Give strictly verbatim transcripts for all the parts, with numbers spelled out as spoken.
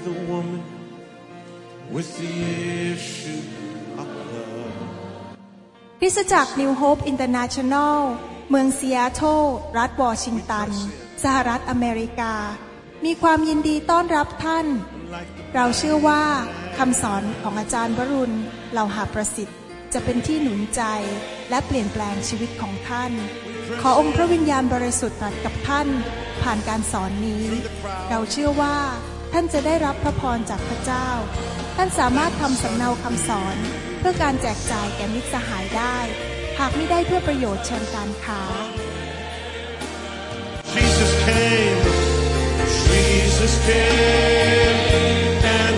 the woman with the issue of blood คริสตจักร New Hope International เมืองซีแอตเทิลรัฐวอชิงตันสหรัฐอเมริกามีความยินดีต้อนรับท่านเราเชื่อว่าคำสอนของอาจารย์วรุณเหล่าหาประสิทธิ์จะเป็นที่หนุนใจและเปลี่ยนแปลงชีวิตของท่านขอองค์พระวิญญาณบริสุทธิ์ตรัสกับท่านผ่านการสอนนี้เราเชื่อว่าท่านจะได้รับพระพรจากพระเจ้าท่านสามารถทำสำเนาคำสอนเพื่อการแจกจ่ายแก่มิตรสหายได้หากไม่ได้เพื่อประโยชน์เชิงการค้า Jesus came Jesus came and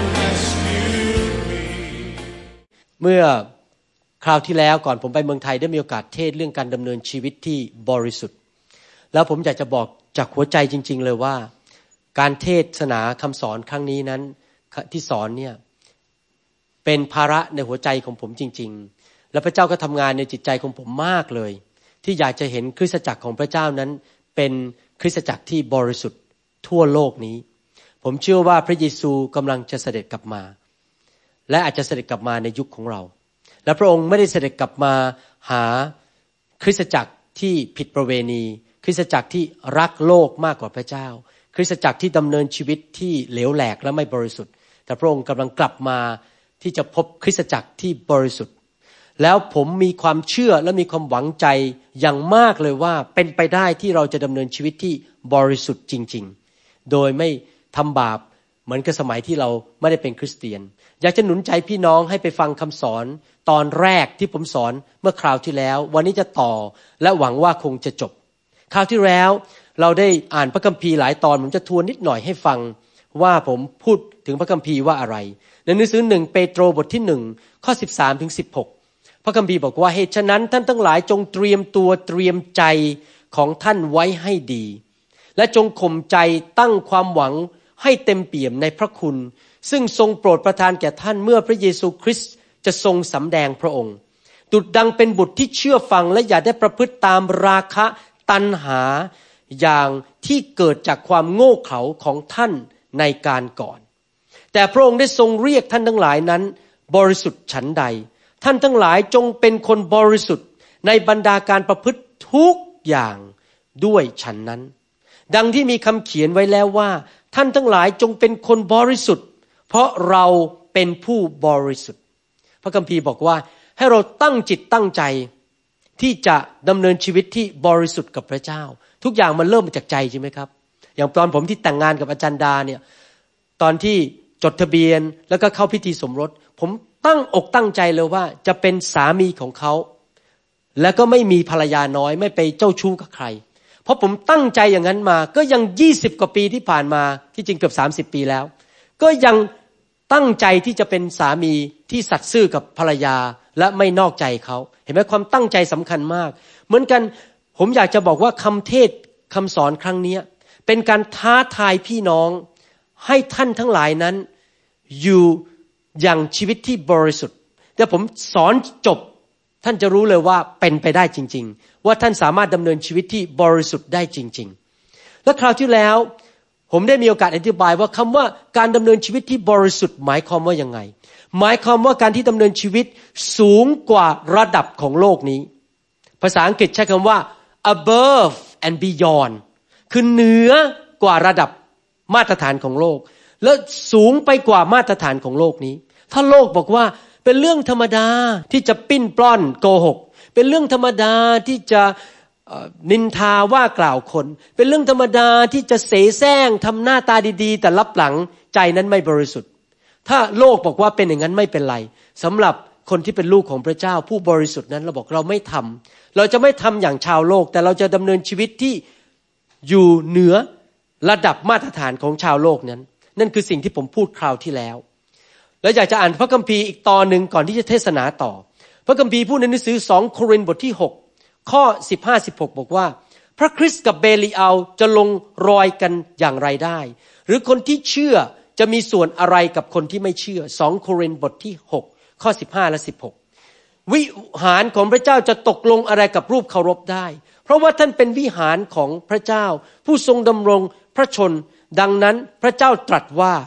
rescued me เมื่อคราวที่แล้วก่อนผมไปเมืองไทยได้มีโอกาสเทศเรื่องการดำเนินชีวิตที่บริสุทธิ์แล้วผมอยากจะบอกจากหัวใจจริงๆเลยว่าการเทศนาคำสอนครั้งนี้นั้นที่สอนเนี่ยเป็นภาระในหัวใจของผมจริงๆและพระเจ้าก็ทำงานในจิตใจของผมมากเลยที่อยากจะเห็นคริสตจักรของพระเจ้านั้นเป็นคริสตจักรที่บริสุทธิ์ทั่วโลกนี้ผมเชื่อว่าพระเยซูกำลังจะเสด็จกลับมาและอาจจะเสด็จกลับมาในยุคของเราและพระองค์ไม่ได้เสด็จกลับมาหาคริสตจักรที่ผิดประเวณีคริสตจักรที่รักโลกมากกว่าพระเจ้าคริสตจักรที่ดำเนินชีวิตที่เหลวแหลกและไม่บริสุทธิ์แต่พระองค์กำลังกลับมาที่จะพบคริสตจักรที่บริสุทธิ์แล้วผมมีความเชื่อและมีความหวังใจอย่างมากเลยว่าเป็นไปได้ที่เราจะดำเนินชีวิตที่บริสุทธิ์จริงๆโดยไม่ทำบาปเหมือนกับสมัยที่เราไม่ได้เป็นคริสเตียนอยากจะหนุนใจพี่น้องให้ไปฟังคำสอนตอนแรกที่ผมสอนเมื่อคราวที่แล้ววันนี้จะต่อและหวังว่าคงจะจบคราวที่แล้วเราได้อ่านพระคัมภีร์หลายตอนผมจะทวนนิดหน่อยให้ฟังว่าผมพูดถึงพระคัมภีร์ว่าอะไรในหนังสือหนึ่งเปโตรบทที่หนึ่งข้อสิบสามถึงสิบหกพระคัมภีร์บอกว่าเหตุฉะนั้นท่านทั้งหลายจงเตรียมตัวเตรียมใจของท่านไว้ให้ดีและจงข่มใจตั้งความหวังให้เต็มเปี่ยมในพระคุณซึ่งทรงโปรดประทานแก่ท่านเมื่อพระเยซูคริสต์จะทรงสำแดงพระองค์ดุจดังเป็นบุตรที่เชื่อฟังและอย่าได้ประพฤติตามราคะตัณหาอย่างที่เกิดจากความโง่เขลาของท่านในการก่อนแต่พระองค์ได้ทรงเรียกท่านทั้งหลายนั้นบริสุทธิ์ฉันใดท่านทั้งหลายจงเป็นคนบริสุทธิ์ในบรรดาการประพฤติทุกอย่างด้วยฉันนั้นดังที่มีคำเขียนไว้แล้วว่าท่านทั้งหลายจงเป็นคนบริสุทธิ์เพราะเราเป็นผู้บริสุทธิ์พระคัมภีร์บอกว่าให้เราตั้งจิตตั้งใจที่จะดำเนินชีวิตที่บริสุทธิ์กับพระเจ้าทุกอย่างมันเริ่มมาจากใจใช่ไหมครับอย่างตอนผมที่แต่งงานกับอาจารย์ดาเนี่ยตอนที่จดทะเบียนแล้วก็เข้าพิธีสมรสผมตั้งอกตั้งใจเลยว่าจะเป็นสามีของเขาแล้วก็ไม่มีภรรยาน้อยไม่ไปเจ้าชู้กับใครเพราะผมตั้งใจอย่างนั้นมาก็ยังยี่สิบกว่าปีที่ผ่านมาที่จริงเกือบสามสิบปีแล้วก็ยังตั้งใจที่จะเป็นสามีที่สัตย์ซื่อกับภรรยาและไม่นอกใจเขาเห็นไหมความตั้งใจสำคัญมากเหมือนกันผมอยากจะบอกว่าคำเทศคำสอนครั้งนี้เป็นการท้าทายพี่น้องให้ท่านทั้งหลายนั้นอยู่อย่างชีวิตที่บริสุทธิ์แต่ผมสอนจบท่านจะรู้เลยว่าเป็นไปได้จริงๆว่าท่านสามารถดำเนินชีวิตที่บริสุทธิ์ได้จริงๆและคราวที่แล้วผมได้มีโอกาสอธิบายว่าคำว่าการดำเนินชีวิตที่บริสุทธิ์หมายความว่ายังไงหมายความว่าการที่ดำเนินชีวิตสูงกว่าระดับของโลกนี้ภาษาอังกฤษใช้คำว่า above and beyond คือเหนือกว่าระดับมาตรฐานของโลกและสูงไปกว่ามาตรฐานของโลกนี้ถ้าโลกบอกว่าเป็นเรื่องธรรมดาที่จะปิ้นปล้อนโกหกเป็นเรื่องธรรมดาที่จะนินทาว่ากล่าวคนเป็นเรื่องธรรมดาที่จะเสแสร้งทำหน้าตาดีๆแต่ลับหลังใจนั้นไม่บริสุทธิ์ถ้าโลกบอกว่าเป็นอย่างนั้นไม่เป็นไรสำหรับคนที่เป็นลูกของพระเจ้าผู้บริสุทธิ์นั้นเราบอกเราไม่ทำเราจะไม่ทำอย่างชาวโลกแต่เราจะดำเนินชีวิตที่อยู่เหนือระดับมาตรฐานของชาวโลกนั้นนั่นคือสิ่งที่ผมพูดคราวที่แล้วแล้วอยากจะอ่านพระคัมภีร์อีกตอนนึงก่อนที่จะเทศนาต่อพระคัมภีร์พูดในหนังสือสองโครินธ์บทที่หกข้อสิบห้า สิบหกบอกว่าพระคริสต์กับเบลีอัลจะลงรอยกันอย่างไรได้หรือคนที่เชื่อจะมีส่วนอะไรกับคนที่ไม่เชื่อสองโครินธ์บทที่หกข้อสิบห้าและสิบหกวิหารของพระเจ้าจะตกลงอะไรกับรูปเคารพได้เพราะว่าท่านเป็นวิหารของพระเจ้าผู้ทรงดำรงพระชนดังนั้นพระเจ้าตรัสว่า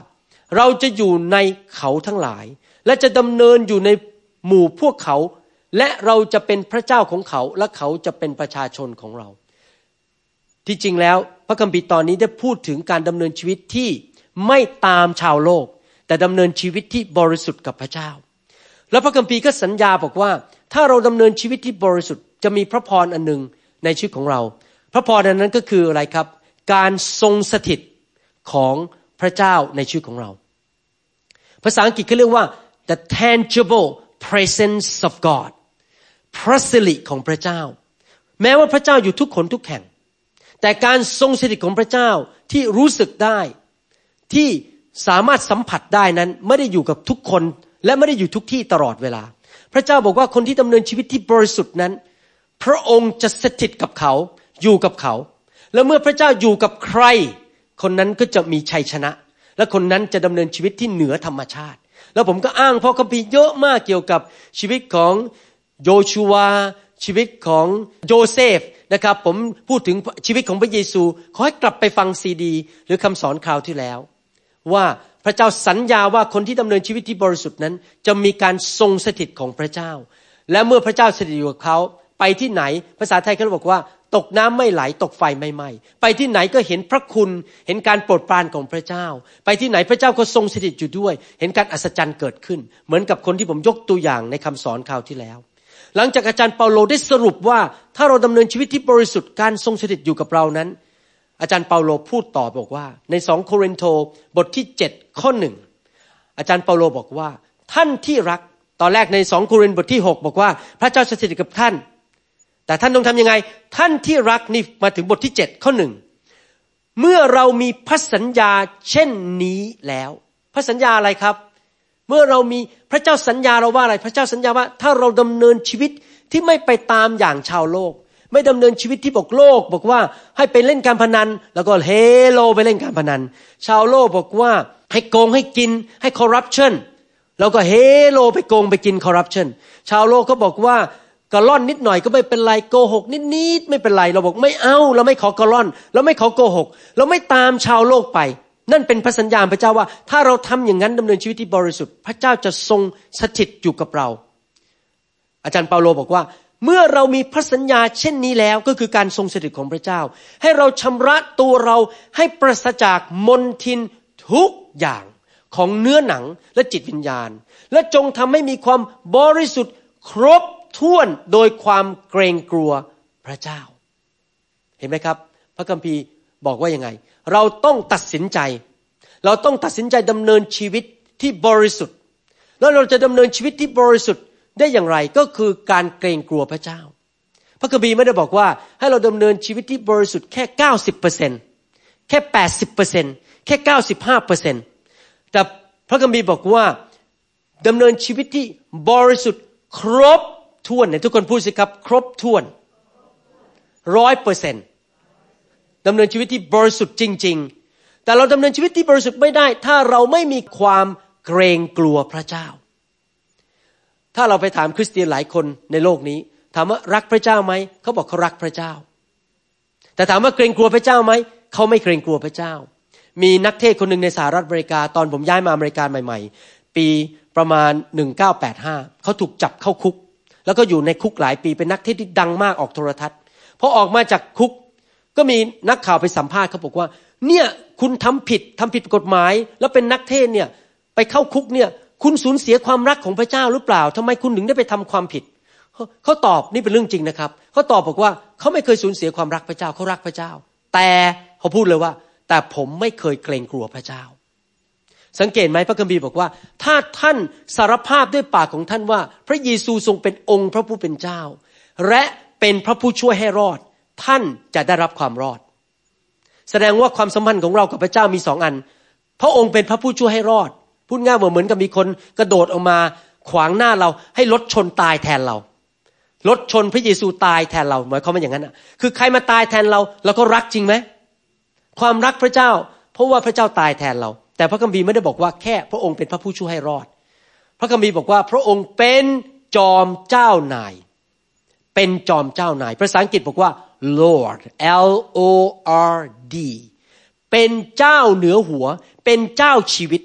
เราจะอยู่ในเขาทั้งหลายและจะดำเนินอยู่ในหมู่พวกเขาและเราจะเป็นพระเจ้าของเขาและเขาจะเป็นประชาชนของเราที่จริงแล้วพระคัมภีร์ตอนนี้ได้พูดถึงการดำเนินชีวิตที่ไม่ตามชาวโลกแต่ดำเนินชีวิตที่บริสุทธิ์กับพระเจ้าแล้วพระคัมภีร์ก็สัญญาบอกว่าถ้าเราดำเนินชีวิตที่บริสุทธิ์จะมีพระพรอันหนึ่งในชีวิตของเราพระพรอันนั้นก็คืออะไรครับการทรงสถิตของพระเจ้าในชีวิตของเราภาษาอังกฤษเขาเรียกว่า the tangible presence of God พระสิริของพระเจ้าแม้ว่าพระเจ้าอยู่ทุกคนทุกแห่งแต่การทรงสถิตของพระเจ้าที่รู้สึกได้ที่สามารถสัมผัสได้นั้นไม่ได้อยู่กับทุกคนและไม่ได้อยู่ทุกที่ตลอดเวลาพระเจ้าบอกว่าคนที่ดำเนินชีวิตที่บริสุทธิ์นั้นพระองค์จะสถิตกับเขาอยู่กับเขาแล้วเมื่อพระเจ้าอยู่กับใครคนนั้นก็จะมีชัยชนะและคนนั้นจะดำเนินชีวิตที่เหนือธรรมชาติแล้วผมก็อ้างพระคัมภีร์เยอะมากเกี่ยวกับชีวิตของโยชูวาชีวิตของโยเซฟนะครับผมพูดถึงชีวิตของพระเยซูขอให้กลับไปฟังซีดีหรือคำสอนคราวที่แล้วว่าพระเจ้าสัญญาว่าคนที่ดำเนินชีวิตที่บริสุทธิ์นั้นจะมีการทรงสถิตของพระเจ้าและเมื่อพระเจ้าสถิตอยู่กับเขาไปที่ไหนภาษาไทยเขาบอกว่าตกน้ำไม่ไหลตกไฟไม่ไหม้ไปที่ไหนก็เห็นพระคุณเห็นการโปรดปรานของพระเจ้าไปที่ไหนพระเจ้าก็ทรงสถิตอยู่ด้วยเห็นการอัศจรรย์เกิดขึ้นเหมือนกับคนที่ผมยกตัวอย่างในคำสอนคราวที่แล้วหลังจากอาจารย์เปาโลได้สรุปว่าถ้าเราดำเนินชีวิตที่บริสุทธิ์การทรงสถิตอยู่กับเรานั้นอาจารย์เปาโลพูดต่อบอกว่าในสองโครินธ์บทที่เจ็ดข้อหนึ่งอาจารย์เปาโลบอกว่าท่านที่รักตอนแรกในสองโครินธ์บทที่หกบอกว่าพระเจ้าสถิตกับท่านแต่ท่านต้องทำยังไงท่านที่รักนี่มาถึงบทที่เจ็ดข้อหนึ่งเมื่อเรามีพระสัญญาเช่นนี้แล้วพระสัญญาอะไรครับเมื่อเรามีพระเจ้าสัญญาเราว่าอะไรพระเจ้าสัญญาว่าถ้าเราดำเนินชีวิตที่ไม่ไปตามอย่างชาวโลกไม่ดำเนินชีวิตที่บอกโลกบอกว่าให้ไปเล่นการพนันแล้วก็เฮโลไปเล่นการพนันชาวโลกบอกว่าให้โกงให้กินให้คอร์รัปชันแล้วก็เฮโลไปโกงไปกินคอร์รัปชันชาวโลกก็บอกว่ากะล่อนนิดหน่อยก็ไม่เป็นไรโกหกนิดๆไม่เป็นไรเราบอกไม่เอาเราไม่ขอกะล่อนเราไม่ขอโกหกเราไม่ตามชาวโลกไปนั่นเป็นพระสัญญาพระเจ้าว่าถ้าเราทำอย่างนั้นดำเนินชีวิตที่บริสุทธิ์พระเจ้าจะทรงสถิตอยู่กับเราอาจารย์เปาโลบอกว่าเมื่อเรามีพระสัญญาเช่นนี้แล้วก็คือการทรงสถิตของพระเจ้าให้เราชำระตัวเราให้ปราศจากมลทินทุกอย่างของเนื้อหนังและจิตวิญญาณและจงทำให้มีความบริสุทธิ์ครบถ้วนโดยความเกรงกลัวพระเจ้าเห็นไหมครับพระคัมภีร์บอกว่ายังไงเราต้องตัดสินใจเราต้องตัดสินใจดำเนินชีวิตที่บริสุทธิ์แล้วเราจะดำเนินชีวิตที่บริสุทธิ์ได้อย่างไรก็คือการเกรงกลัวพระเจ้าพระคัมภีร์ไม่ได้บอกว่าให้เราดำเนินชีวิตที่บริสุทธิ์แค่ เก้าสิบเปอร์เซ็นต์ แค่ แปดสิบเปอร์เซ็นต์ แค่ เก้าสิบห้าเปอร์เซ็นต์ แต่พระคัมภีร์บอกว่าดำเนินชีวิตที่บริสุทธิ์ครบถ้วนเนี่ยทุกคนพูดสิครับครบถ้วน ร้อยเปอร์เซ็นต์ ดำเนินชีวิตที่บริสุทธิ์จริงๆแต่เราดำเนินชีวิตที่บริสุทธิ์ไม่ได้ถ้าเราไม่มีความเกรงกลัวพระเจ้าถ้าเราไปถามคริสเตียนหลายคนในโลกนี้ถามว่ารักพระเจ้าไหมเขาบอกเขารักพระเจ้าแต่ถามว่าเกรงกลัวพระเจ้าไหมเขาไม่เกรงกลัวพระเจ้ามีนักเทศคนหนึ่งในสหรัฐอเมริกาตอนผมย้ายมาอเมริกาใหม่ๆปีประมาณหนึ่งพันเก้าร้อยแปดสิบห้าเขาถูกจับเข้าคุกแล้วก็อยู่ในคุกหลายปีเป็นนักเทศที่ดังมากออกโทรทัศน์พอออกมาจากคุกก็มีนักข่าวไปสัมภาษณ์เขาบอกว่าเนี่ยคุณทำผิดทำผิดกฎหมายแล้วเป็นนักเทศเนี่ยไปเข้าคุกเนี่ยคุณสูญเสียความรักของพระเจ้าหรือเปล่าทำไมคุณถึงได้ไปทำความผิดเขาตอบนี่เป็นเรื่องจริงนะครับเขาตอบบอกว่าเขาไม่เคยสูญเสียความรักพระเจ้าเขารักพระเจ้าแต่เขาพูดเลยว่าแต่ผมไม่เคยเกรงกลัวพระเจ้าสังเกตไหมพระคัมภีร์บอกว่าถ้าท่านสารภาพด้วยปากของท่านว่าพระเยซูทรงเป็นองค์พระผู้เป็นเจ้าและเป็นพระผู้ช่วยให้รอดท่านจะได้รับความรอดแสดงว่าความสัมพันธ์ของเรากับพระเจ้ามีสองอันพระองค์เป็นพระผู้ช่วยให้รอดพูดง่ายเหมือนกับมีคนกระโดดออกมาขวางหน้าเราให้รถชนตายแทนเรารถชนพระเยซูตายแทนเราหมายความว่าอย่างนั้นอ่ะคือใครมาตายแทนเราเราก็รักจริงไหมความรักพระเจ้าเพราะว่าพระเจ้าตายแทนเราแต่พระคัมภีร์ไม่ได้บอกว่าแค่พระองค์เป็นพระผู้ช่วยให้รอดพระคัมภีร์บอกว่าพระองค์เป็นจอมเจ้านายเป็นจอมเจ้านายภาษาอังกฤษบอกว่า Lord L O R D เป็นเจ้าเหนือหัวเป็นเจ้าชีวิต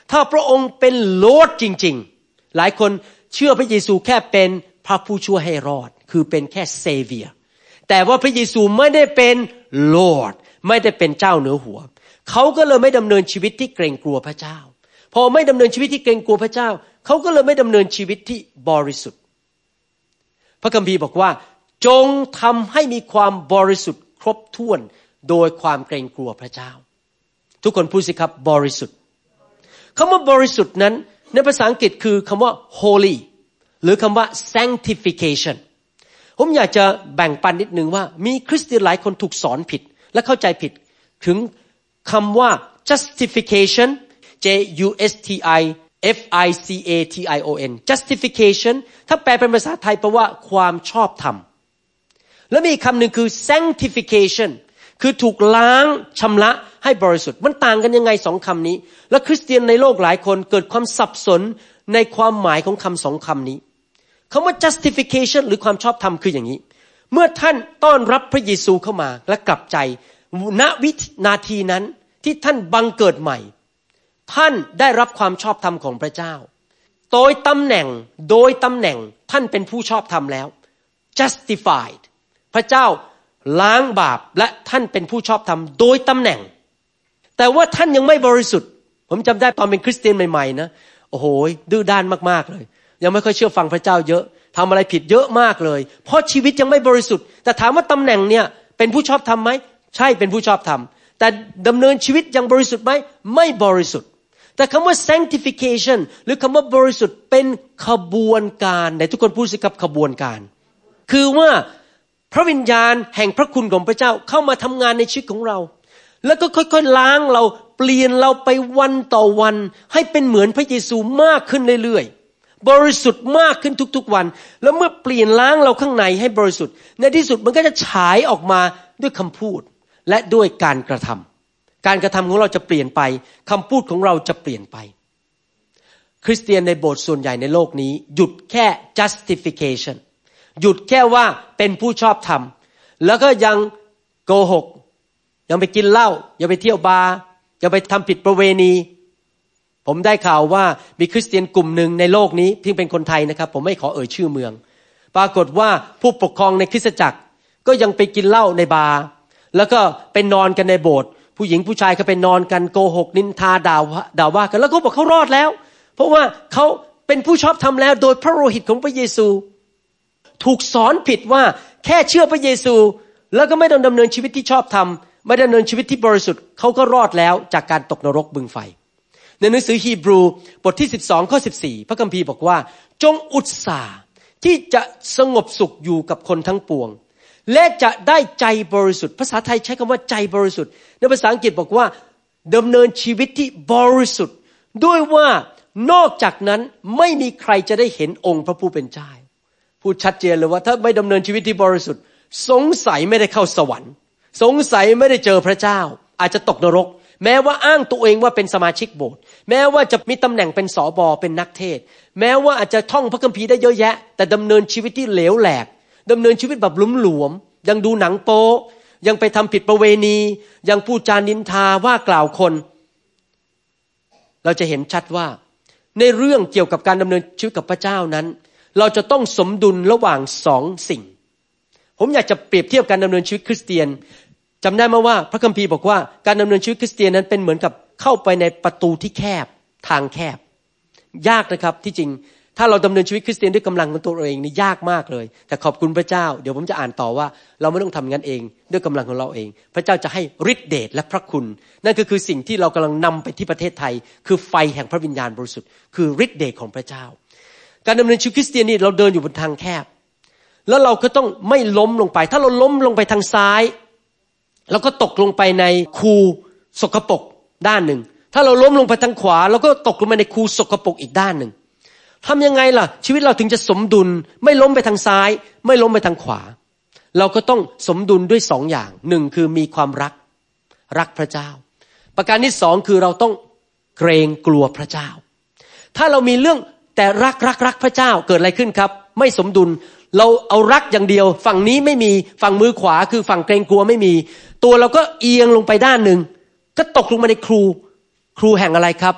ถ้าพระองค์เป็นโลร์ดจริงๆหลายคนเชื่อพระเยซูแค่เป็นพระผู้ช่วยให้รอดคือเป็นแค่เซเวียร์แต่ว่าพระเยซูไม่ได้เป็นโลร์ดไม่ได้เป็นเจ้าเหนือหัวเขาก็เลยไม่ดำเนินชีวิตที่เกรงกลัวพระเจ้าพอไม่ดำเนินชีวิตที่เกรงกลัวพระเจ้าเขาก็เลยไม่ดำเนินชีวิตที่บริสุทธิ์พระคัมภีร์บอกว่าจงทำให้มีความบริสุทธิ์ครบถ้วนโดยความเกรงกลัวพระเจ้าทุกคนพูดสิครับบริสุทธิ์คำว่าบริสุทธิ์นั้นในภาษาอังกฤษคือคำว่า holy หรือคำว่า sanctification ผมอยากจะแบ่งปันนิดนึงว่ามีคริสเตียนหลายคนถูกสอนผิดและเข้าใจผิดถึงคำว่า justification J U S T I F I C A T I O N justification ถ้าแปลเป็นภาษาไทยแปลว่าความชอบธรรมแล้วมีอีกคำหนึ่งคือ sanctification คือถูกล้างชำระให้บริสุทธิ์มันต่างกันยังไงสองคำนี้และคริสเตียนในโลกหลายคนเกิดความสับสนในความหมายของคำสองคำนี้คำว่า justification หรือความชอบธรรมคืออย่างนี้เมื่อท่านต้อนรับพระเยซูเข้ามาและกลับใจณวินาทีนั้นที่ท่านบังเกิดใหม่ท่านได้รับความชอบธรรมของพระเจ้าโดยตำแหน่งโดยตำแหน่งท่านเป็นผู้ชอบธรรมแล้ว justified พระเจ้าล้างบาปและท่านเป็นผู้ชอบธรรมโดยตำแหน่งแต่ว่าท่านยังไม่บริสุทธิ์ผมจำได้ตอนเป็นคริสเตียนใหม่ๆนะโอ้โหดื้อด้านมากๆเลยยังไม่ค่อยเชื่อฟังพระเจ้าเยอะทำอะไรผิดเยอะมากเลยเพราะชีวิตยังไม่บริสุทธิ์แต่ถามว่าตำแหน่งเนี่ยเป็นผู้ชอบธรรมไหมใช่เป็นผู้ชอบธรรมแต่ดำเนินชีวิตยังบริสุทธิ์ไหมไม่บริสุทธิ์แต่คำว่า sanctification หรือคำว่าบริสุทธิ์เป็นขบวนการไหนทุกคนพูดสิครับขบวนการคือว่าพระวิญญาณแห่งพระคุณของพระเจ้าเข้ามาทำงานในชีวิตของเราแล้วก็ค่อยๆล้างเราเปลี่ยนเราไปวันต่อวันให้เป็นเหมือนพระเยซูมากขึ้นเรื่อยๆบริสุทธิ์มากขึ้นทุกๆวันแล้วเมื่อเปลี่ยนล้างเราข้างในให้บริสุทธิ์ในที่สุดมันก็จะฉายออกมาด้วยคำพูดและด้วยการกระทำการกระทำของเราจะเปลี่ยนไปคำพูดของเราจะเปลี่ยนไปคริสเตียนในโบสถ์ส่วนใหญ่ในโลกนี้หยุดแค่ justification หยุดแค่ว่าเป็นผู้ชอบธรรมแล้วก็ยังโกหกยังไปกินเหล้ายังไปเที่ยวบาร์ยังไปทำผิดประเวณีผมได้ข่าวว่ามีคริสเตียนกลุ่มหนึ่งในโลกนี้ที่เป็นคนไทยนะครับผมไม่ขอเอ่ยชื่อเมืองปรากฏว่าผู้ปกครองในคริสตจักรก็ยังไปกินเหล้าในบาร์แล้วก็ไปนอนกันในโบสถ์ผู้หญิงผู้ชายก็ไปนอนกันโกหกนินทาด่าด่าว่ากันแล้วเขาบอกเขารอดแล้วเพราะว่าเขาเป็นผู้ชอบธรรมแล้วโดยพระโลหิตของพระเยซูถูกสอนผิดว่าแค่เชื่อพระเยซูแล้วก็ไม่ต้องดำเนินชีวิตที่ชอบธรรมไม่ดำเนินชีวิตที่บริสุทธิ์เขาก็รอดแล้วจากการตกนรกบึงไฟในหนังสือฮีบรูบทที่สิบสองข้อสิบสี่พระคัมภีร์บอกว่าจงอุตสาห์ที่จะสงบสุขอยู่กับคนทั้งปวงและจะได้ใจบริสุทธิ์ภาษาไทยใช้คำว่าใจบริสุทธิ์ในภาษาอังกฤษบอกว่าดำเนินชีวิตที่บริสุทธิ์ด้วยว่านอกจากนั้นไม่มีใครจะได้เห็นองค์พระผู้เป็นเจ้าพูดชัดเจนเลยว่าถ้าไม่ดำเนินชีวิตที่บริสุทธิ์สงสัยไม่ได้เข้าสวรรค์สงสัยไม่ได้เจอพระเจ้าอาจจะตกนรกแม้ว่าอ้างตัวเองว่าเป็นสมาชิกโบสถ์แม้ว่าจะมีตำแหน่งเป็นสบเป็นนักเทศน์แม้ว่าอาจจะท่องพระคัมภีร์ได้เยอะแยะแต่ดำเนินชีวิตที่เหลวแหลกดำเนินชีวิตแบบหลวมๆยังดูหนังโป๊ยังไปทำผิดประเวณียังพูดจานินทาว่ากล่าวคนเราจะเห็นชัดว่าในเรื่องเกี่ยวกับการดำเนินชีวิตกับพระเจ้านั้นเราจะต้องสมดุลระหว่างสองสิ่งผมอยากจะเปรียบเทียบการดำเนินชีวิตคริสเตียนจำได้ไหมว่าพระคัมภีร์บอกว่าการดำเนินชีวิตคริสเตียนนั้นเป็นเหมือนกับเข้าไปในประตูที่แคบทางแคบยากนะครับที่จริงถ้าเราดำเนินชีวิตคริสเตียนด้วยกำลังของตัวเองนี่ยากมากเลยแต่ขอบคุณพระเจ้าเดี๋ยวผมจะอ่านต่อว่าเราไม่ต้องทำงั้นเองด้วยกำลังของเราเองพระเจ้าจะให้ฤทธิเดชและพระคุณนั่นก็คือสิ่งที่เรากำลังนำไปที่ประเทศไทยคือไฟแห่งพระวิญญาณบริสุทธิ์คือฤทธิเดชของพระเจ้าการดำเนินชีวิตคริสเตียนนี่เราเดินอยู่บนทางแคบแล้วเราก็ต้องไม่ล้มลงไปถ้าเราล้มลงไปทางซ้ายเราก็ตกลงไปในคูสกปรกด้านหนึ่งถ้าเราล้มลงไปทางขวาเราก็ตกลงไปในคูสกปรกอีกด้านหนึ่งทำยังไงล่ะชีวิตเราถึงจะสมดุลไม่ล้มไปทางซ้ายไม่ล้มไปทางขวาเราก็ต้องสมดุลด้วยสองอย่างหนึ่งคือมีความรักรักพระเจ้าประการที่สองคือเราต้องเกรงกลัวพระเจ้าถ้าเรามีเรื่องแต่รักรักรักพระเจ้าเกิดอะไรขึ้นครับไม่สมดุลเราเอารักอย่างเดียวฝั่งนี้ไม่มีฝั่งมือขวาคือฝั่งเกรงกลัวไม่มีตัวเราก็เอียงลงไปด้านหนึ่งก็ตกลงมาในครูครูแห่งอะไรครับ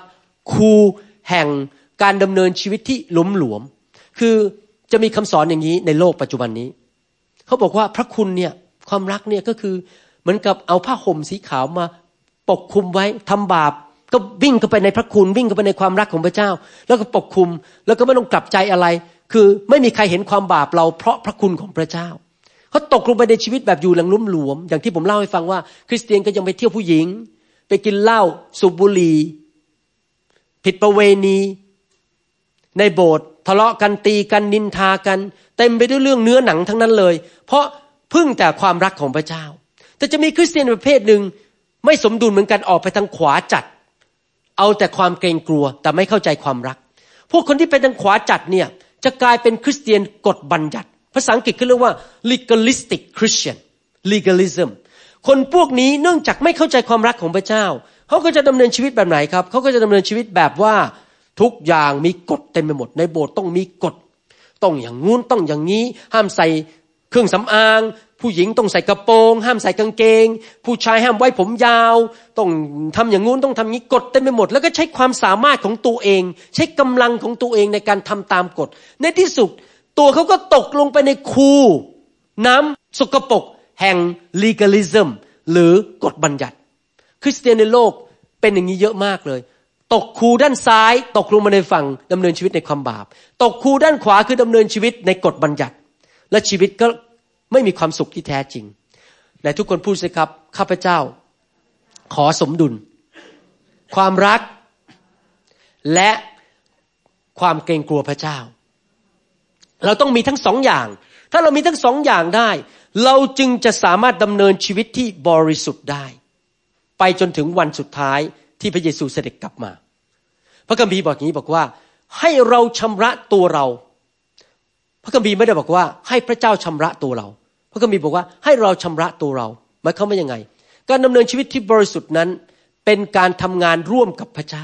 ครูแห่งการดำเนินชีวิตที่หลวมหลวมคือจะมีคำสอนอย่างนี้ในโลกปัจจุบันนี้เขาบอกว่าพระคุณเนี่ยความรักเนี่ยก็คือเหมือนกับเอาผ้าห่มสีขาวมาปกคลุมไว้ทำบาปก็วิ่งเข้าไปในพระคุณวิ่งเข้าไปในความรักของพระเจ้าแล้วก็ปกคลุมแล้วก็ไม่ต้องกลับใจอะไรคือไม่มีใครเห็นความบาปเราเพราะพระคุณของพระเจ้าเขาตกลงไปในชีวิตแบบอยู่หลังลุ่มหลวมอย่างที่ผมเล่าให้ฟังว่าคริสเตียนก็ยังไปเที่ยวผู้หญิงไปกินเหล้าสูบบุหรี่ผิดประเวณีในโบสถ์ทะเลาะกันตีกันนินทากันเต็มไปด้วยเรื่องเนื้อหนังทั้งนั้นเลยเพราะพึ่งแต่ความรักของพระเจ้าแต่จะมีคริสเตียนประเภทหนึ่งไม่สมดุลเหมือนกันออกไปทางขวาจัดเอาแต่ความเกรงกลัวแต่ไม่เข้าใจความรักพวกคนที่ไปทางขวาจัดเนี่ยจะกลายเป็นคริสเตียนกฎบัญญัติภาษาอังกฤษเขาเรียกว่า legalistic Christian legalism คนพวกนี้เนื่องจากไม่เข้าใจความรักของพระเจ้าเขาก็จะดำเนินชีวิตแบบไหนครับเขาก็จะดำเนินชีวิตแบบว่าทุกอย่างมีกฎเต็มไปหมดในโบสถ์ต้องมีกฎต้องอย่างงู้นต้องอย่างนี้ห้ามใส่เครื่องสำอางผู้หญิงต้องใส่กระโปรงห้ามใส่กางเกงผู้ชายห้ามไว้ผมยาวต้องทำอย่างงู้นต้องทำงี้กฎเต็มไปหมดแล้วก็ใช้ความสามารถของตัวเองใช้กำลังของตัวเองในการทำตามกฎในที่สุดตัวเขาก็ตกลงไปในคูน้ำสกปรกแห่ง legalism หรือกฎบัญญัติคริสเตียนในโลกเป็นอย่างนี้เยอะมากเลยตกคูด้านซ้ายตกลงมาในฝั่งดำเนินชีวิตในความบาปตกคูด้านขวาคือดำเนินชีวิตในกฎบัญญัติและชีวิตก็ไม่มีความสุขที่แท้จริงแต่ทุกคนพูดสิครับข้าพเจ้าขอสมดุลความรักและความเกรงกลัวพระเจ้าเราต้องมีทั้งสองอย่างถ้าเรามีทั้งสองอย่างได้เราจึงจะสามารถดำเนินชีวิตที่บริสุทธิ์ได้ไปจนถึงวันสุดท้ายที่พระเยซูเสด็จกลับมาพระคัมภีร์บอกอย่างนี้บอกว่าให้เราชำระตัวเราพระคัมภีร์ไม่ได้บอกว่าให้พระเจ้าชำระตัวเราพระคัมภีร์บอกว่าให้เราชำระตัวเราหมายความว่ายังไงการดำเนินชีวิตที่บริสุทธิ์นั้นเป็นการทำงานร่วมกับพระเจ้า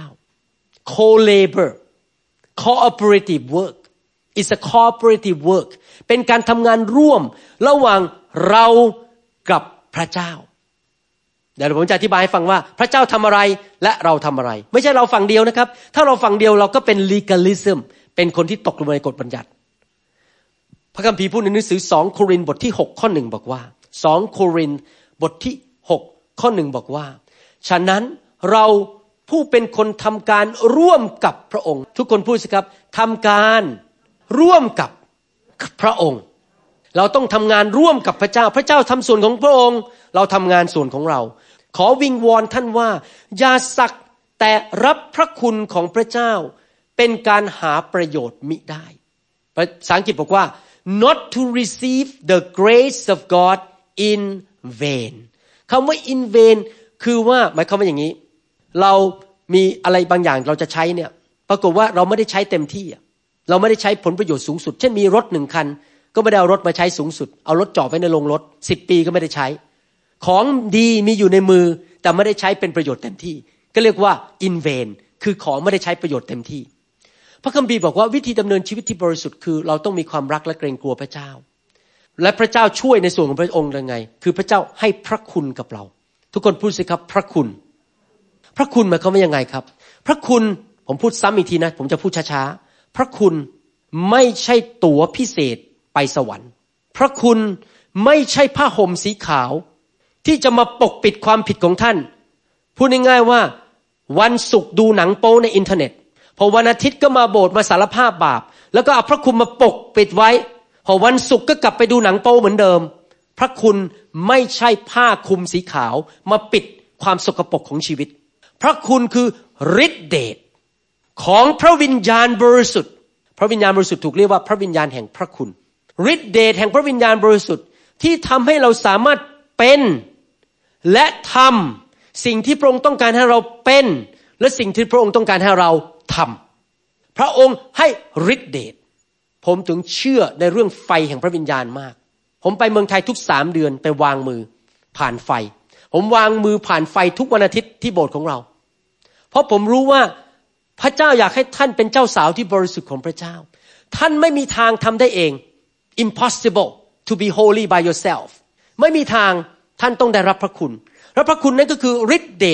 co-labor cooperative work is a cooperative work เป็นการทำงานร่วมระหว่างเรากับพระเจ้าเดี๋ยวผมจะอธิบายให้ฟังว่าพระเจ้าทำอะไรและเราทำอะไรไม่ใช่เราฝั่งเดียวนะครับถ้าเราฝั่งเดียวเราก็เป็น legalism เป็นคนที่ตกลงในกฎบัญญัติพระคัมภีร์พูดในหนังสือสองโครินธ์บทที่หกข้อหนึ่งบอกว่าสองโครินธ์บทที่หกข้อหนึ่งบอกว่าฉะนั้นเราผู้เป็นคนทำการร่วมกับพระองค์ทุกคนพูดสิครับทำการร่วมกับพระองค์เราต้องทำงานร่วมกับพระเจ้าพระเจ้าทำส่วนของพระองค์เราทำงานส่วนของเราขอวิงวอนท่านว่าอย่าสักแต่รับพระคุณของพระเจ้าเป็นการหาประโยชน์มิได้ภาษาอังกฤษบอกว่า not to receive the grace of God in vain คำว่า in vain คือว่าหมายความว่าอย่างนี้เรามีอะไรบางอย่างเราจะใช้เนี่ยปรากฏว่าเราไม่ได้ใช้เต็มที่เราไม่ได้ใช้ผลประโยชน์สูงสุดเช่นมีรถหนึ่งคันก็ไม่ได้เอารถมาใช้สูงสุดเอารถจอดไว้ในโรงรถสิบปีก็ไม่ได้ใช้ของดีมีอยู่ในมือแต่ไม่ได้ใช้เป็นประโยชน์เต็มที่ก็เรียกว่า in vain คือของไม่ได้ใช้ประโยชน์เต็มที่พระคัมภีร์บอกว่าวิธีดำเนินชีวิตที่บริสุทธิ์คือเราต้องมีความรักและเกรงกลัวพระเจ้าและพระเจ้าช่วยในส่วนของพระองค์ยังไงคือพระเจ้าให้พระคุณกับเราทุกคนพูดสิครับพระคุณพระคุณหมายความว่ายังไงครับพระคุณผมพูดซ้ำอีกทีนะผมจะพูดช้าๆพระคุณไม่ใช่ตั๋วพิเศษไปสวรรค์พระคุณไม่ใช่ผ้าห่มสีขาวที่จะมาปกปิดความผิดของท่านพูดง่ายๆว่าวันศุกร์ดูหนังโป๊ในอินเทอร์เน็ตพอวันอาทิตย์ก็มาโบสถ์มาสารภาพบาปแล้วก็เอาพระคุณมาปกปิดไว้พอวันศุกร์ก็กลับไปดูหนังโป๊เหมือนเดิมพระคุณไม่ใช่ผ้าคลุมสีขาวมาปิดความสกปรกของชีวิตพระคุณคือฤทธิเดชของพระวิญญาณบริสุทธิ์พระวิญญาณบริสุทธิ์ถูกเรียกว่าพระวิญญาณแห่งพระคุณฤทธิเดชแห่งพระวิญญาณบริสุทธิ์ที่ทำให้เราสามารถเป็นและทำสิ่งที่พระองค์ต้องการให้เราเป็นและสิ่งที่พระองค์ต้องการให้เราทำพระองค์ให้ฤทธิเดชผมถึงเชื่อในเรื่องไฟแห่งพระวิญญาณมากผมไปเมืองไทยทุกสามเดือนไปวางมือผ่านไฟผมวางมือผ่านไฟทุกวันอาทิตย์ที่โบสถ์ของเราเพราะผมรู้ว่าพระเจ้าอยากให้ท่านเป็นเจ้าสาวที่บริสุทธิ์ของพระเจ้าท่านไม่มีทางทำได้เอง impossible to be holy by yourself ไม่มีทางท่านต้องได้รับพระคุณและพระคุณนั้นก็คือฤทธิเดช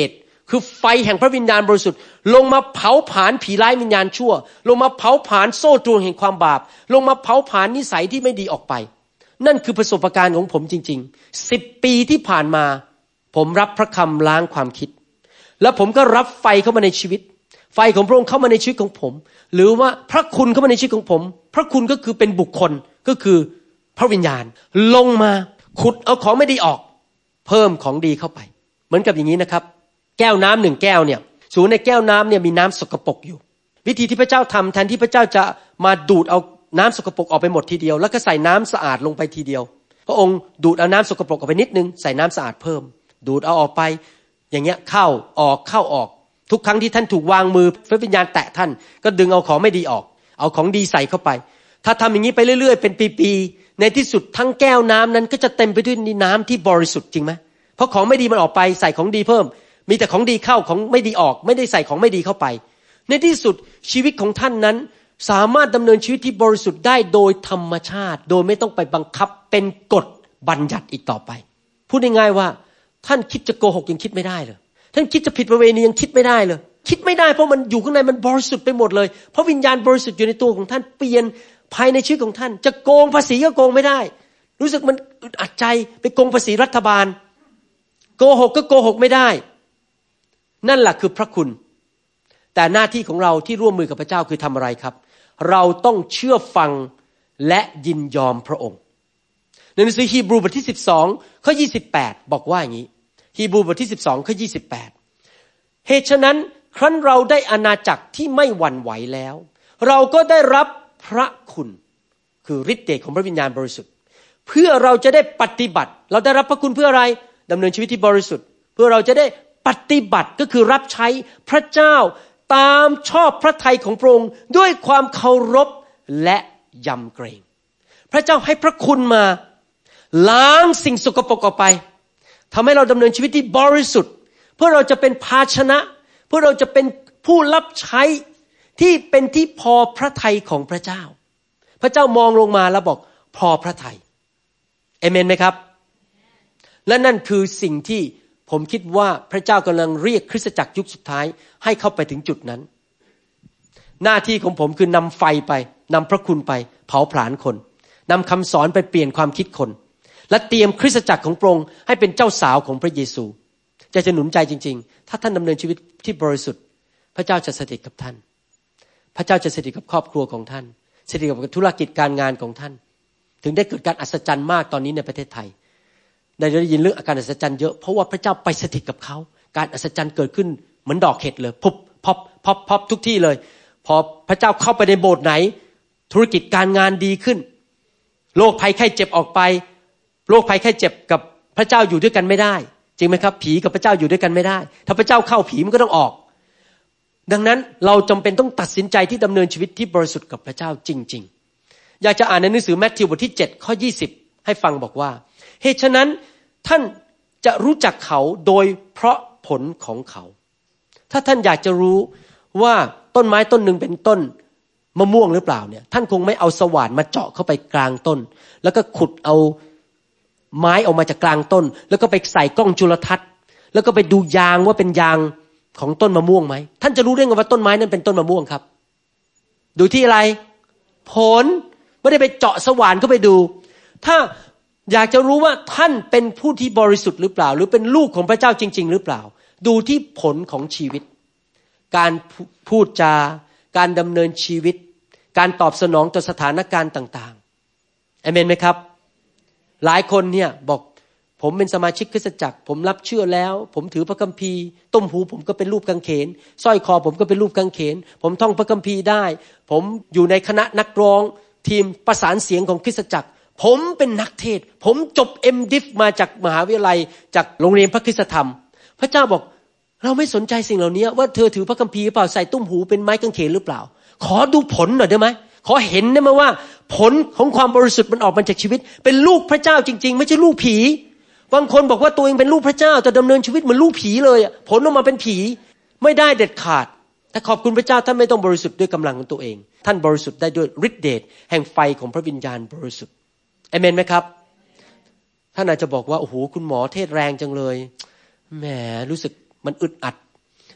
คือไฟแห่งพระวิญญาณบริสุทธิ์ลงมาเผาผลาญผีร้ายวิญญาณชั่วลงมาเผาผลาญโซ่ตรวนแห่งความบาปลงมาเผาผลาญนิสัยที่ไม่ดีออกไปนั่นคือประสบการณ์ของผมจริงๆสิบปีที่ผ่านมาผมรับพระคำล้างความคิดแล้วผมก็รับไฟเข้ามาในชีวิตไฟของพระองค์เข้ามาในชีวิตของผมหรือว่าพระคุณเข้ามาในชีวิตของผมพระคุณก็คือเป็นบุคคลก็คือพระวิญญาณลงมาขุดเอาของไม่ดีออกเพิ่มของดีเข้าไปเหมือนกับอย่างนี้นะครับแก้วน้ำหนึ่งแก้วเนี่ยสูงในแก้วน้ำเนี่ยมีน้ำสกปรกอยู่วิธีที่พระเจ้าทำแทนที่พระเจ้าจะมาดูดเอาน้ำสกปรกออกไปหมดทีเดียวแล้วก็ใส่น้ำสะอาดลงไปทีเดียวพระองค์ดูดเอาน้ำสกปรกออกไปนิดนึงใส่น้ำสะอาดเพิ่มดูดเอาออกไปอย่างเงี้ยเข้าออกเข้าออกทุกครั้งที่ท่านถูกวางมือพระวิญญาณแตะท่านก็ดึงเอาของไม่ดีออกเอาของดีใส่เข้าไปถ้าทำอย่างนี้ไปเรื่อยๆเป็นปีๆในที่สุดทั้งแก้วน้ำนั้นก็จะเต็มไปด้วยน้ำที่บริสุทธิ์จริงไหมเพราะของไม่ดีมันออกไปใส่ของดีเพิ่มมีแต่ของดีเข้าของไม่ดีออกไม่ได้ใส่ของไม่ดีเข้าไปในที่สุดชีวิตของท่านนั้นสามารถดำเนินชีวิตที่บริสุทธิ์ได้โดยธรรมชาติโดยไม่ต้องไปบังคับเป็นกฎบัญญัติอีกต่อไปพูดง่ายๆว่าท่านคิดจะโกหกยังคิดไม่ได้เลยท่านคิดจะผิดประเวณียังคิดไม่ได้เลยคิดไม่ได้เพราะมันอยู่ข้างในมันบริสุทธิ์ไปหมดเลยเพราะวิญญาณบริสุทธิ์อยู่ในตัวของท่านเปลี่ยนภายในชีวิตของท่านจะโกงภาษีก็โกงไม่ได้รู้สึกมันอึดอัดใจไปโกงภาษีรัฐบาลโกหกก็โกหกไม่ได้นั่นแหละคือพระคุณแต่หน้าที่ของเราที่ร่วมมือกับพระเจ้าคือทำอะไรครับเราต้องเชื่อฟังและยินยอมพระองค์ในหนังสือฮีบรูบทที่สิบสองข้อยี่สิบแปดบอกว่าอย่างนี้ฮีบรูบทที่สิบสองข้อยี่สิบแปดเหตุฉะนั้นครั้นเราได้อาณาจักรที่ไม่หวั่นไหวแล้วเราก็ได้รับพระคุณคือฤทธิ์เดชของพระวิญญาณบริสุทธิ์เพื่อเราจะได้ปฏิบัติเราได้รับพระคุณเพื่ออะไรดำเนินชีวิตที่บริสุทธิ์เพื่อเราจะได้ปฏิบัติก็คือรับใช้พระเจ้าตามชอบพระทัยของพระองค์ด้วยความเคารพและยำเกรงพระเจ้าให้พระคุณมาล้างสิ่งสกปรกออกไปทำให้เราดำเนินชีวิตที่บริสุทธิ์เพื่อเราจะเป็นภาชนะเพื่อเราจะเป็นผู้รับใช้ที่เป็นที่พอพระทัยของพระเจ้าพระเจ้ามองลงมาแล้วบอกพอพระทัยเอเมนไหมครับและนั่นคือสิ่งที่ผมคิดว่าพระเจ้ากำลังเรียกคริสตจักรยุคสุดท้ายให้เข้าไปถึงจุดนั้นหน้าที่ของผมคือนำไฟไปนำพระคุณไปเผาผลาญคนนำคำสอนไปเปลี่ยนความคิดคนและเตรียมคริสตจักรของพระองค์ให้เป็นเจ้าสาวของพระเยซูจะจะหนุนใจจริงๆถ้าท่านดำเนินชีวิตที่บริสุทธิ์พระเจ้าจะสถิตกับท่านพระเจ้าจะสถิตกับครอบครัวของท่านสถิตกับธุรกิจการงานของท่านถึงได้เกิดการอัศจรรย์มากตอนนี้ในประเทศไทยได้ยินเรื่องอาการอัศจรรย์เยอะเพราะว่าพระเจ้าไปสถิตกับเขาการอัศจรรย์เกิดขึ้นเหมือนดอกเห็ดเลยพุบพอบพอบพอบทุกที่เลยพอพระเจ้าเข้าไปในโบสถ์ไหนธุรกิจการงานดีขึ้นโรคภัยไข้เจ็บออกไปโรคภัยไข้เจ็บกับพระเจ้าอยู่ด้วยกันไม่ได้จริงไหมครับผีกับพระเจ้าอยู่ด้วยกันไม่ได้ถ้าพระเจ้าเข้าผีมันก็ต้องออกดังนั้นเราจำเป็นต้องตัดสินใจที่ดำเนินชีวิตที่บริสุทธิ์กับพระเจ้าจริงๆอยากจะอ่านในหนังสือมัทธิวบทที่เจ็ดข้อยี่สิบให้ฟังบอกว่าเหตุฉะนั้นท่านจะรู้จักเขาโดยเพราะผลของเขาถ้าท่านอยากจะรู้ว่าต้นไม้ต้นหนึ่งเป็นต้นมะม่วงหรือเปล่าเนี่ยท่านคงไม่เอาสว่านมาเจาะเข้าไปกลางต้นแล้วก็ขุดเอาไม้ออกมาจากกลางต้นแล้วก็ไปใส่กล้องจุลทรรศน์แล้วก็ไปดูยางว่าเป็นยางของต้นมะม่วงไหมท่านจะรู้ได้ไงว่าต้นไม้นั้นเป็นต้นมะม่วงครับดูที่อะไรผลไม่ได้ไปเจาะสว่านเข้าไปดูถ้าอยากจะรู้ว่าท่านเป็นผู้ที่บริสุทธิ์หรือเปล่าหรือเป็นลูกของพระเจ้าจริงๆหรือเปล่าดูที่ผลของชีวิตการพูดจาการดำเนินชีวิตการตอบสนองต่อสถานการณ์ต่างๆอาเมนไหมครับหลายคนเนี่ยบอกผมเป็นสมาชิกคริสตจักรผมรับเชื่อแล้วผมถือพระคัมภีร์ต้มหูผมก็เป็นรูปกางเขนสร้อยคอผมก็เป็นรูปกางเขนผมท่องพระคัมภีร์ได้ผมอยู่ในคณะนักร้องทีมประสานเสียงของคริสตจักรผมเป็นนักเทศผมจบ เอ็ม ดิฟ มาจากมหาวิทยาลัยจากโรงเรียนพระคริสตธรรมพระเจ้าบอกเราไม่สนใจสิ่งเหล่านี้ว่าเธอถือพระคัมภีร์หรือเปล่าใส่ตุ้มหูเป็นไม้กางเขนหรือเปล่าขอดูผลหน่อยได้ไหมขอเห็นได้ไหมว่าผลของความบริสุทธิ์มันออกมาจากชีวิตเป็นลูกพระเจ้าจริงๆไม่ใช่ลูกผีบางคนบอกว่าตัวเองเป็นลูกพระเจ้าแต่ดำเนินชีวิตเหมือนลูกผีเลยผลออกมาเป็นผีไม่ได้เด็ดขาดแต่ขอบคุณพระเจ้าท่านไม่ต้องบริสุทธิ์ด้วยกำลังของตัวเองท่านบริสุทธิ์ได้ด้วยฤทธิเดชแห่งไฟของพระวิญญาณบริสุทธิ์อาเมนไหมครับท่านอาจจะบอกว่าโอ้โหคุณหมอเทศแรงจังเลยแหมรู้สึกมันอึดอัด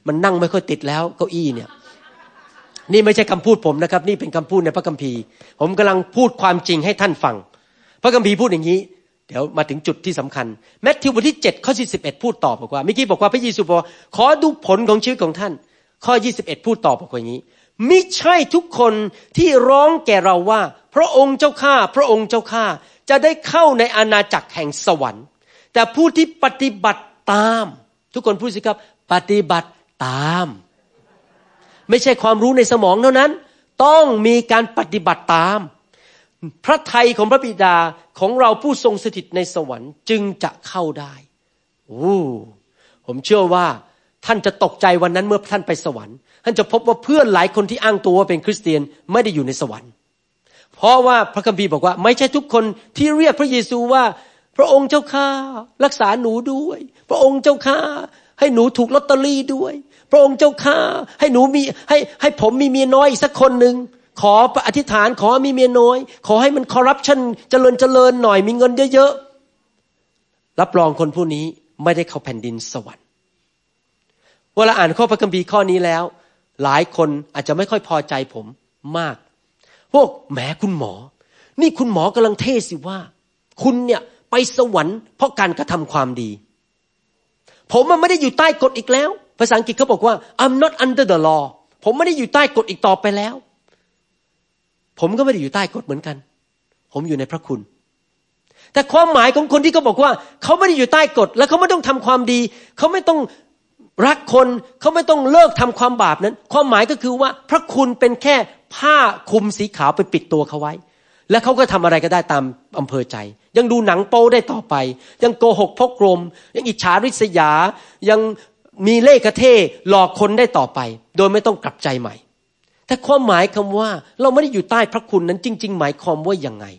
มันนั่งไม่ค่อยติดแล้วเก้าอี้เนี่ยนี่ไม่ใช่คำพูดผมนะครับนี่เป็นคำพูดในพระคัมภีร์ผมกำลังพูดความจริงให้ท่านฟังพระคัมภีร์พูดอย่างนี้เดี๋ยวมาถึงจุดที่สำคัญแมทธิวบทที่เจ็ดข้อที่สิบเอ็ดพูดต่อบอกว่าเมื่อกี้บอกว่าพระเยซูบอกขอดูผลของชีวิตของท่านข้อยี่สิบเอ็ดพูดต่อบอกว่าอย่างนี้มิใช่ทุกคนที่ร้องแก่เราว่าพระองค์เจ้าข้าพระองค์เจ้าข้าจะได้เข้าในอาณาจักรแห่งสวรรค์แต่ผู้ที่ปฏิบัติตามทุกคนพูดสิครับปฏิบัติตามไม่ใช่ความรู้ในสมองเท่านั้นต้องมีการปฏิบัติตามพระทัยของพระบิดาของเราผู้ทรงสถิตในสวรรค์จึงจะเข้าได้โอ้ผมเชื่อว่าท่านจะตกใจวันนั้นเมื่อท่านไปสวรรค์ท่านจะพบว่าเพื่อนหลายคนที่อ้างตัวว่าเป็นคริสเตียนไม่ได้อยู่ในสวรรค์เพราะว่าพระคัมภีร์บอกว่าไม่ใช่ทุกคนที่เรียกพระเยซูว่าพระองค์เจ้าข้ารักษาหนูด้วยพระองค์เจ้าข้าให้หนูถูกลอตเตอรี่ด้วยพระองค์เจ้าข้าให้หนูมีให้ให้ผมมีเมียน้อยอีกสักคนนึงขออธิษฐานขอมีเมียน้อยขอให้มันคอร์รัปชันเจริญเจริญหน่อยมีเงินเยอะๆรับรองคนผู้นี้ไม่ได้เข้าแผ่นดินสวรรค์เวลาอ่านข้อพระคัมภีร์ข้อนี้แล้วหลายคนอาจจะไม่ค่อยพอใจผมมากพวกแหมคุณหมอนี่คุณหมอกำลังเทศสิว่าคุณเนี่ยไปสวรรค์เพราะการกระทำความดีผมมันไม่ได้อยู่ใต้กฎอีกแล้วภาษาอังกฤษเขาบอกว่า I'm not under the law ผมไม่ได้อยู่ใต้กฎอีกต่อไปแล้วผมก็ไม่ได้อยู่ใต้กฎเหมือนกันผมอยู่ในพระคุณแต่ความหมายของคนที่เขาบอกว่าเขาไม่ได้อยู่ใต้กฎและเขาไม่ต้องทำความดีเขาไม่ต้องรักคนเขาไม่ต้องเลิกทำความบาปนั้นความหมายก็คือว่าพระคุณเป็นแค่ผ้าคลุมสีขาวไปปิดตัวเขาไว้และเขาก็ทำอะไรก็ได้ตามอำเภอใจยังดูหนังโป๊ได้ต่อไปยังโกหกพกลมยังอิจฉาริษยายังมีเล่ห์กระเทหลอกคนได้ต่อไปโดยไม่ต้องกลับใจใหม่แต่ความหมายคำว่าเราไม่ได้อยู่ใต้พระคุณนั้นจริงๆหมายความว่ายังไง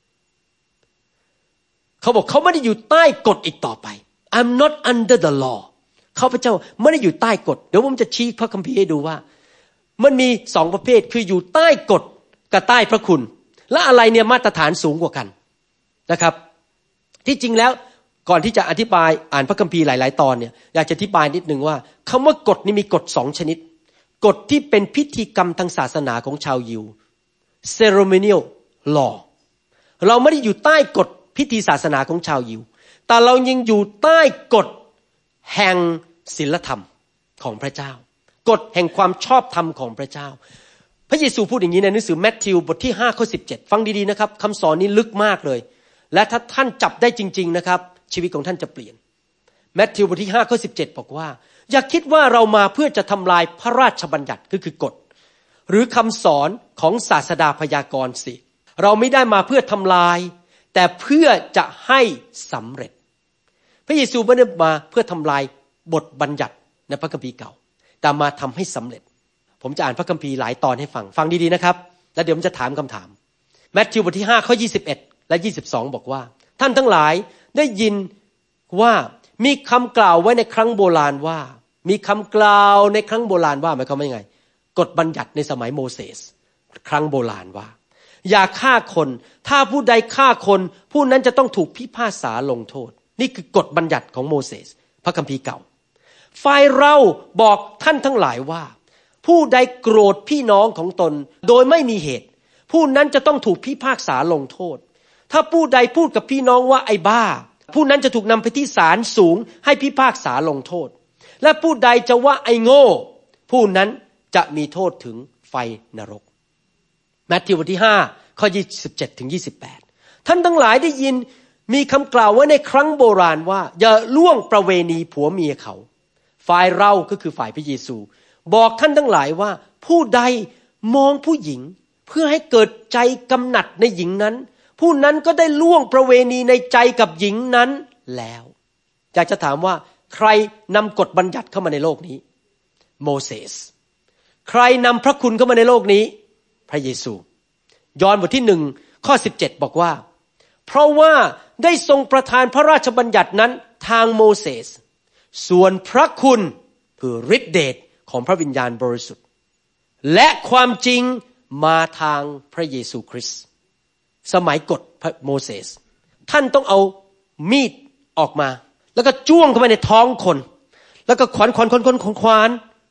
เขาบอกเขาไม่ได้อยู่ใต้กฎอีกต่อไป I'm not under the law ข้าพเจ้าไม่ได้อยู่ใต้กฎเดี๋ยวผมจะชี้พระคัมภีร์ให้ดูว่ามันมีสองประเภทคืออยู่ใต้กฎกับใต้พระคุณและอะไรเนี่ยมาตรฐานสูงกว่ากันนะครับที่จริงแล้วก่อนที่จะอธิบายอ่านพระคัมภีร์หลายๆตอนเนี่ยอยากจะอธิบายนิดนึงว่าคำว่ากฎนี่มีกฎสองชนิดกฎที่เป็นพิธีกรรมทางศาสนาของชาวยิว ceremonial law เราไม่ได้อยู่ใต้กฎพิธีศาสนาของชาวยิวแต่เรายังอยู่ใต้กฎแห่งศีลธรรมของพระเจ้ากฎแห่งความชอบธรรมของพระเจ้าพระเยซูพูดอย่างนี้ในหนังสือมัทธิวบทที่ห้าข้อสิบเจ็ดฟังดีๆนะครับคำสอนนี้ลึกมากเลยและถ้าท่านจับได้จริงๆนะครับชีวิตของท่านจะเปลี่ยนมัทธิวบทที่ห้าข้อสิบเจ็ดบอกว่าอย่าคิดว่าเรามาเพื่อจะทำลายพระราชบัญญัติก็คือกฎหรือคำสอนของศาสดาพยากรณ์สิเราไม่ได้มาเพื่อทำลายแต่เพื่อจะให้สำเร็จพระเยซูไม่ได้มาเพื่อทำลายบทบัญญัติในพระคัมภีร์เก่าแต่มาทำให้สำเร็จผมจะอ่านพระคัมภีร์หลายตอนให้ฟังฟังดีๆนะครับแล้วเดี๋ยวผมจะถามคำถามมัทธิวบทที่ห้าข้อยี่สิบเอ็ดและยี่สิบสองบอกว่าท่านทั้งหลายได้ยินว่ามีคำกล่าวไว้ในครั้งโบราณว่ามีคำกล่าวในครั้งโบราณว่าหมายความว่ายังไงกฎบัญญัติในสมัยโมเสสครั้งโบราณว่าอย่าฆ่าคนถ้าผู้ใดฆ่าคนผู้นั้นจะต้องถูกพิพากษาลงโทษนี่คือกฎบัญญัติของโมเสสพระคัมภีร์เก่าฝ่ายเราบอกท่านทั้งหลายว่าผู้ใดโกรธพี่น้องของตนโดยไม่มีเหตุผู้นั้นจะต้องถูกพิพากษาลงโทษถ้าผู้ใดพูดกับพี่น้องว่าไอ้บ้าผู้นั้นจะถูกนำไปที่ศาลสูงให้พิพากษาลงโทษและผู้ใดจะว่าไอ้โง่ผู้นั้นจะมีโทษถึงไฟนรกมัทธิวบทที่ห้าข้อยี่สิบเจ็ดถึงยี่สิบแปดท่านทั้งหลายได้ยินมีคำกล่าวไว้ในครั้งโบราณว่าอย่าล่วงประเวณีผัวเมียเขาฝ่ายเราก็คือฝ่ายพระเยซูบอกท่านทั้งหลายว่าผู้ใดมองผู้หญิงเพื่อให้เกิดใจกำหนัดในหญิงนั้นผู้นั้นก็ได้ล่วงประเวณีในใจกับหญิงนั้นแล้วอยากจะถามว่าใครนำกฎบัญญัติเข้ามาในโลกนี้โมเสสใครนำพระคุณเข้ามาในโลกนี้พระเยซูยอห์นบทที่หนึ่งข้อสิบเจ็ดบอกว่าเพราะว่าได้ทรงประทานพระราชบัญญัตินั้นทางโมเสสส่วนพระคุณคือฤทธิเดชของพระวิญญาณบริสุทธิ์และความจริงมาทางพระเยซูคริสต์สมัยกฎโมเสสท่านต้องเอามีดออกมาแล้วก็จ้วงเข้าไปในท้องคนแล้วก็ขวานขวานขวานขวานขวาน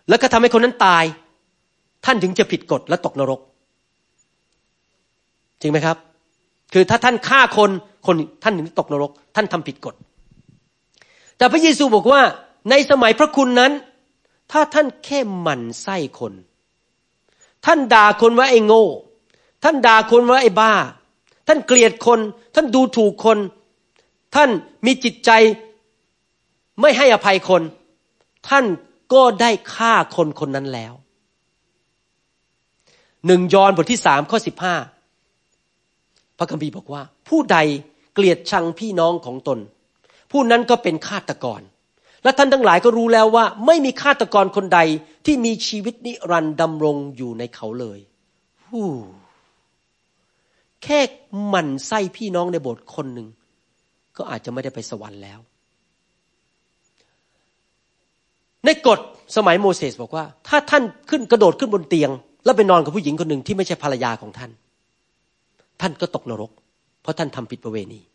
แล้วก็ทำให้คนนั้นตายท่านถึงจะผิดกฎและตกนรกจริงไหมครับคือถ้าท่านฆ่าคนคนท่านถึงตกนรกท่านทำผิดกฎแต่พระเยซูบอกว่าในสมัยพระคุณนั้นถ้าท่านแค่หมั่นไส้คนท่านด่าคนว่าไอ้โง่ท่านด่าคนว่าไอ้บ้าท่านเกลียดคนท่านดูถูกคนท่านมีจิตใจไม่ให้อภัยคนท่านก็ได้ฆ่าคนคนนั้นแล้วหนึ่งยอห์นบทที่สามข้อสิบห้าพระคัมภีร์บอกว่าผู้ใดเกลียดชังพี่น้องของตนผู้นั้นก็เป็นฆาตกรและท่านทั้งหลายก็รู้แล้วว่าไม่มีฆาตกรคนใดที่มีชีวิตนิรันดร์ดำรงอยู่ในเขาเลยฮู้แค่หมั่นไส้พี่น้องในโบสถ์คนหนึ่งก็อาจจะไม่ได้ไปสวรรค์แล้วในกฎสมัยโมเสสบอกว่าถ้าท่านขึ้นกระโดดขึ้นบนเตียงแล้วไปนอนกับผู้หญิงคนหนึ่งที่ไม่ใช่ภรรยาของท่านท่านก็ตกนรกเพราะท่านทำผิดประเวณี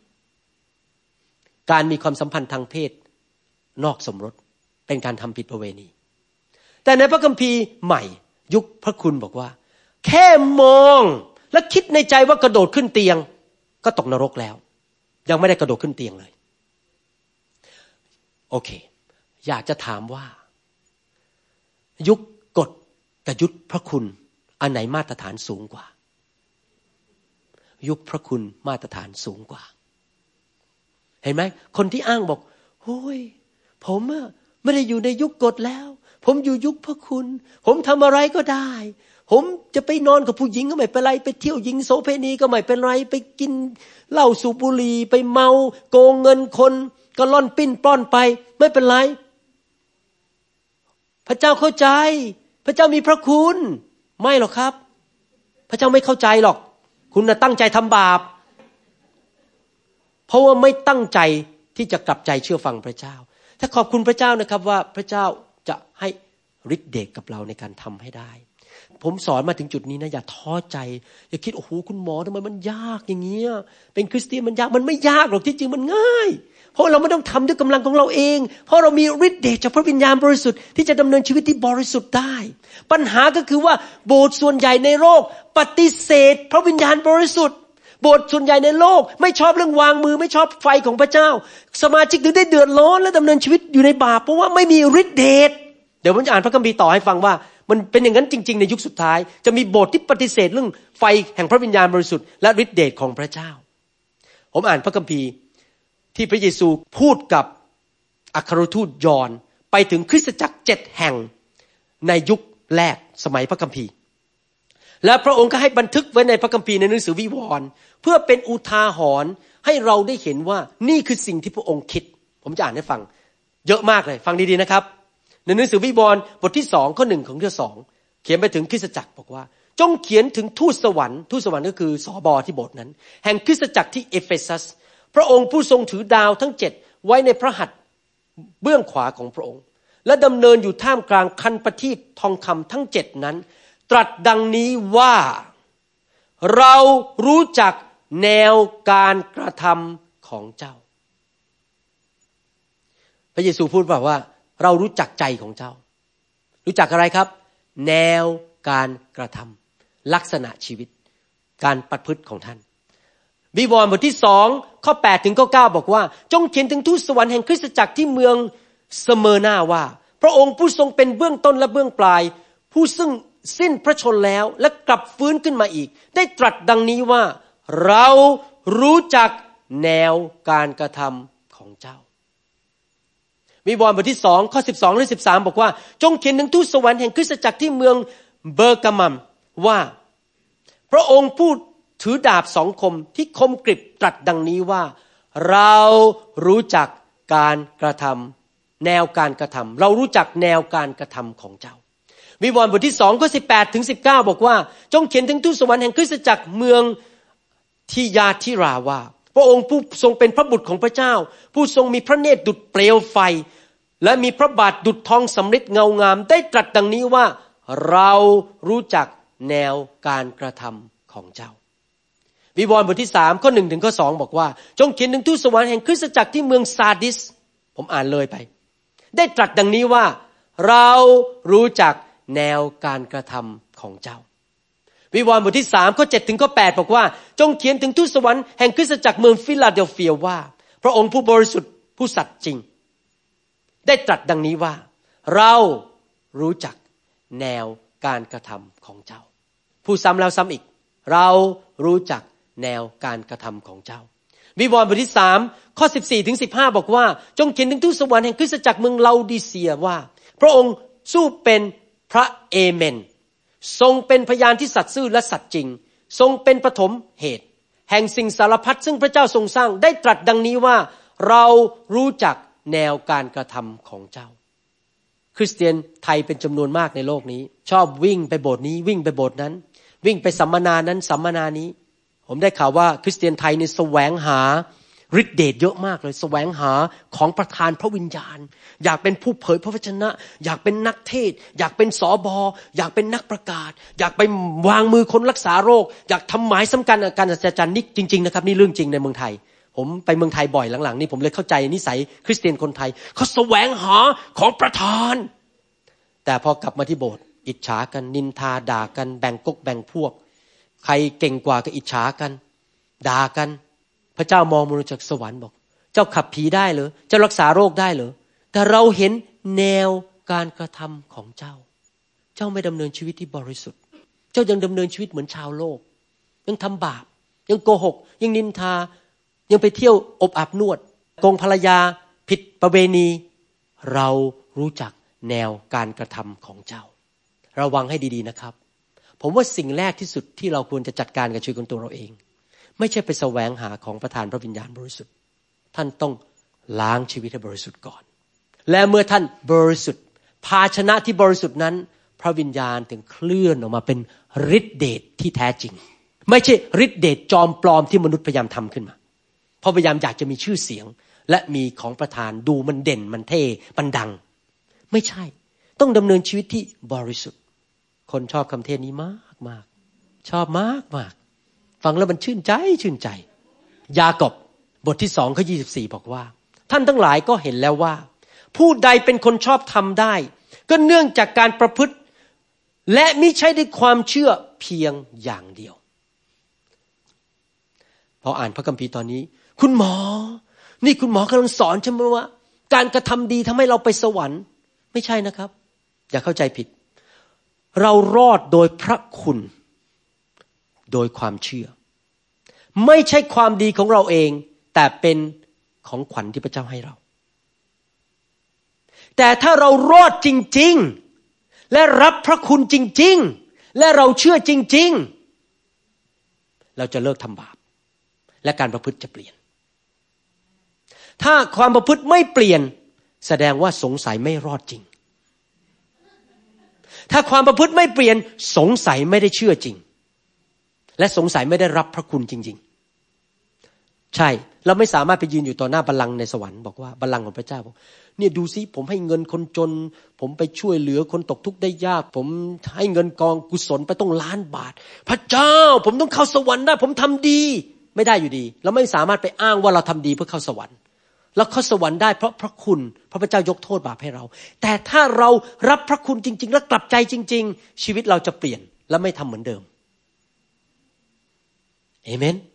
การมีความสัมพันธ์ทางเพศนอกสมรสเป็นการทำผิดประเวณีแต่ในพระคัมภีร์ใหม่ยุคพระคุณบอกว่าแค่มองและคิดในใจว่ากระโดดขึ้นเตียงก็ตกนรกแล้วยังไม่ได้กระโดดขึ้นเตียงเลยโอเคอยากจะถามว่ายุคกฎกับยุคพระคุณอันไหนมาตรฐานสูงกว่ายุคพระคุณมาตรฐานสูงกว่าเห็นไหมคนที่อ้างบอกโอ้ยผมอะไม่ได้อยู่ในยุคกฎแล้วผมอยู่ยุคพระคุณผมทำอะไรก็ได้ผมจะไปนอนกับผู้หญิงก็ไม่เป็นไรไปเที่ยวหญิงโสเภณีก็ไม่เป็นไรไปกินเหล้าสูบบุหรี่ไปเมาโกงเงินคนก็ล่อนปิ้นปล้อนไปไม่เป็นไรพระเจ้าเข้าใจพระเจ้ามีพระคุณไม่หรอกครับพระเจ้าไม่เข้าใจหรอกคุณน่ะตั้งใจทำบาปเพราะว่าไม่ตั้งใจที่จะกลับใจเชื่อฟังพระเจ้าถ้าขอบคุณพระเจ้านะครับว่าพระเจ้าจะให้ฤทธิ์เดชกับเราในการทำให้ได้ผมสอนมาถึงจุดนี้นะอย่าท้อใจอย่าคิดโอ้โหคุณหมอทำไมมันยากอย่างเงี้ยเป็นคริสเตียนมันยากมันไม่ยากหรอกที่จริงมันง่ายเพราะเราไม่ต้องทำด้วยกำลังของเราเองเพราะเรามีฤทธิ์เดชจากพระวิญญาณบริสุทธิ์ที่จะดำเนินชีวิตที่บริสุทธิ์ได้ปัญหาก็คือว่าโบสถ์ส่วนใหญ่ในโลกปฏิเสธพระวิญญาณบริสุทธิ์โบสถ์ส่วนใหญ่ในโลกไม่ชอบเรื่องวางมือไม่ชอบไฟของพระเจ้าสมาชิกถึงได้เดือดร้อนและดำเนินชีวิตอยู่ในบาปเพราะว่าไม่มีฤทธิ์เดชเดี๋ยวผมจะอ่านพระคัมภีร์ต่อให้ฟังว่ามันเป็นอย่างนั้นจริงๆในยุคสุดท้ายจะมีโบสถ์ที่ปฏิเสธเรื่องไฟแห่งพระวิญญาณบริสุทธิ์และฤทธิ์เดชของพระเจ้าผมอ่านพระคัมภีร์ที่พระเยซูพูดกับอัครทูตยอห์นไปถึงคริสตจักรเจ็ดแห่งในยุคแรกสมัยพระคัมภีร์และพระองค์ก็ให้บันทึกไว้ในพระคัมภีร์ในหนังสือวิวรณ์เพื่อเป็นอุทาหรณ์ให้เราได้เห็นว่านี่คือสิ่งที่พระองค์คิดผมจะอ่านให้ฟังเยอะมากเลยฟังดีๆนะครับในหนังสือวิวรณ์บทที่สองข้อหนึ่งของข้อสองเขียนไปถึงคริสตจักรบอกว่าจงเขียนถึงทูตสวรรค์ทูตสวรรค์ก็คือสบที่โบสถ์นั้นแห่งคริสตจักรที่เอเฟซัสพระองค์ผู้ทรงถือดาวทั้งเจ็ดไว้ในพระหัตถ์เบื้องขวาของพระองค์และดำเนินอยู่ท่ามกลางคันประทีปทองคำทั้งเจ็ดนั้นตรัสดังนี้ว่าเรารู้จักแนวการกระทำของเจ้าพระเยซูพูดว่าว่าเรารู้จักใจของเจ้ารู้จักอะไรครับแนวการกระทำลักษณะชีวิตการประพฤติของท่านวิวรณ์บทที่สองข้อแปดถึงข้อเก้าบอกว่าจงเขียนถึงทูตสวรรค์แห่งคริสตจักรที่เมืองสเมอร์นาว่าพระองค์ผู้ทรงเป็นเบื้องต้นและเบื้องปลายผู้ซึ่งสิ้นพระชนแล้วและกลับฟื้นขึ้นมาอีกได้ตรัสดังนี้ว่าเรารู้จักแนวการกระทำของเจ้าวิวรณ์บทที่สองข้อสิบสองและสิบสามบอกว่าจงเขียนถึงทูตสวรรค์แห่งคริสตจักรที่เมืองเบอร์กามัมว่าพระองค์ผู้ถือดาบสองคมที่คมกริบตรัสดังนี้ว่าเรารู้จักการกระทำแนวการกระทำเรารู้จักแนวการกระทำของเจ้าวิวรณ์บทที่สองข้อสิบแปดถึงสิบเก้าบอกว่าจงเขียนถึงทูตสวรรค์แห่งคริสตจักรเมืองทิยาธิราว่าพระองค์ผู้ทรงเป็นพระบุตรของพระเจ้าผู้ทรงมีพระเนตรดุจเปลวไฟและมีพระบาทดุจทองสำริดเงางามได้ตรัสดังนี้ว่าเรารู้จักแนวการกระทำของเจ้าวิวรณ์บทที่สามข้อหนึ่งถึงข้อสองบอกว่าจงเขียนถึงทูตสวรรค์แห่งคริสตจักรที่เมืองซาร์ดิสผมอ่านเลยไปได้ตรัสดังนี้ว่าเรารู้จักแนวการกระทำของเจ้าวิวรณ์บทที่สามข้อเจ็ดถึงข้อแปดบอกว่าจงเขียนถึงทูตสวรรค์แห่งคริสตจักรเมืองฟิลาเดลเฟียว่าพระองค์ผู้บริสุทธิ์ผู้สัตย์จริงได้ตรัสดังนี้ว่าเรารู้จักแนวการกระทำของเจ้าพูดซ้ำแล้วซ้ำอีกเรารู้จักแนวการกระทำของเจ้าวิวรณ์บทที่สามข้อสิบสี่ถึงสิบห้าบอกว่าจงเขียนถึงทูตสวรรค์แห่งคริสตจักรเมืองลาดิเซียว่าพระองค์สู้เป็นพระเอเมนทรงเป็นพยานที่สัตย์ซื่อและสัตย์จริงทรงเป็นปฐมเหตุแห่งสิ่งสารพัดซึ่งพระเจ้าทรงสร้างได้ตรัสดังนี้ว่าเรารู้จักแนวการกระทำของเจ้าคริสเตียนไทยเป็นจำนวนมากในโลกนี้ชอบวิ่งไปโบสถ์นี้วิ่งไปโบสถ์นั้นวิ่งไปสัมมนานั้นสัมมนานี้ผมได้ข่าวว่าคริสเตียนไทยนี่แสวงหาฤทธิ์เดชเยอะมากเลยแสวงหาของประทานพระวิญญาณอยากเป็นผู้เผยพระวจนะอยากเป็นนักเทศอยากเป็นสบอยากเป็นนักประกาศอยากไปวางมือคนรักษาโรคอยากทำหมายสำคัญการอัศจรรย์นี่จริงๆนะครับนี่เรื่องจริงในเมืองไทยผมไปเมืองไทยบ่อยหลังๆนี่ผมเลยเข้าใจนิสัยคริสเตียนคนไทยเขาแสวงหาของประทานแต่พอกลับมาที่โบสถ์อิจฉากันนินทาด่ากันแบ่งก๊กแบ่งพวกใครเก่งกว่าก็อิจฉากันด่ากันพระเจ้ามองมนุษย์จากสวรรค์บอกเจ้าขับผีได้เหรอเจ้ารักษาโรคได้เหรอแต่เราเห็นแนวการกระทำของเจ้าเจ้าไม่ดำเนินชีวิตที่บริสุทธิ์เจ้ายังดำเนินชีวิตเหมือนชาวโลกยังทำบาปยังโกหกยังนินทายังไปเที่ยวอบอาบนวดโกงภรรยาผิดประเวณีเรารู้จักแนวการกระทำของเจ้าระวังให้ดีๆนะครับผมว่าสิ่งแรกที่สุดที่เราควรจะจัดการกับชีวิตของตัวเราเองไม่ใช่ไปแสวงหาของประทานพระวิญญาณบริสุทธิ์ท่านต้องล้างชีวิตให้บริสุทธิ์ก่อนและเมื่อท่านบริสุทธิ์ภาชนะที่บริสุทธิ์นั้นพระวิญญาณถึงเคลื่อนออกมาเป็นฤทธิเดชที่แท้จริงไม่ใช่ฤทธิเดชจอมปลอมที่มนุษย์พยายามทำขึ้นมาเพราะพยายามอยากจะมีชื่อเสียงและมีของประทานดูมันเด่นมันเท่มันดังไม่ใช่ต้องดำเนินชีวิตที่บริสุทธิ์คนชอบคำเทศนี้มากมากชอบมากมากฟังแล้วมันชื่นใจชื่นใจยากอบบทที่สองข้อยี่สิบสี่บอกว่าท่านทั้งหลายก็เห็นแล้วว่าผู้ใดเป็นคนชอบทำได้ก็เนื่องจากการประพฤติและมิใช่ด้วยความเชื่อเพียงอย่างเดียวพออ่านพระคัมภีร์ตอนนี้คุณหมอนี่คุณหมอกำลังสอนใช่ไหมว่าการกระทำดีทำให้เราไปสวรรค์ไม่ใช่นะครับอย่าเข้าใจผิดเรารอดโดยพระคุณโดยความเชื่อไม่ใช่ความดีของเราเองแต่เป็นของขวัญที่พระเจ้าให้เราแต่ถ้าเรารอดจริงๆและรับพระคุณจริงๆและเราเชื่อจริงๆเราจะเลิกทำบาปและการประพฤติจะเปลี่ยนถ้าความประพฤติไม่เปลี่ยนแสดงว่าสงสัยไม่รอดจริงถ้าความประพฤติไม่เปลี่ยนสงสัยไม่ได้เชื่อจริงและสงสัยไม่ได้รับพระคุณจริงๆใช่เราไม่สามารถไปยืนอยู่ต่อหน้าบัลลังก์ในสวรรค์บอกว่าบัลลังก์ของพระเจ้าบอกเนี่ยดูซิผมให้เงินคนจนผมไปช่วยเหลือคนตกทุกข์ได้ยากผมให้เงินกองกุศลไปต้องล้านบาทพระเจ้าผมต้องเข้าสวรรค์ได้ผมทำดีไม่ได้อยู่ดีเราไม่สามารถไปอ้างว่าเราทำดีเพื่อเข้าสวรรค์เราเข้าสวรรค์ได้เพราะพระคุณเพราะพระเจ้ายกโทษบาปให้เราแต่ถ้าเรารับพระคุณจริงๆและกลับใจจริงๆชีวิตเราจะเปลี่ยนและไม่ทำเหมือนเดิมเอเมน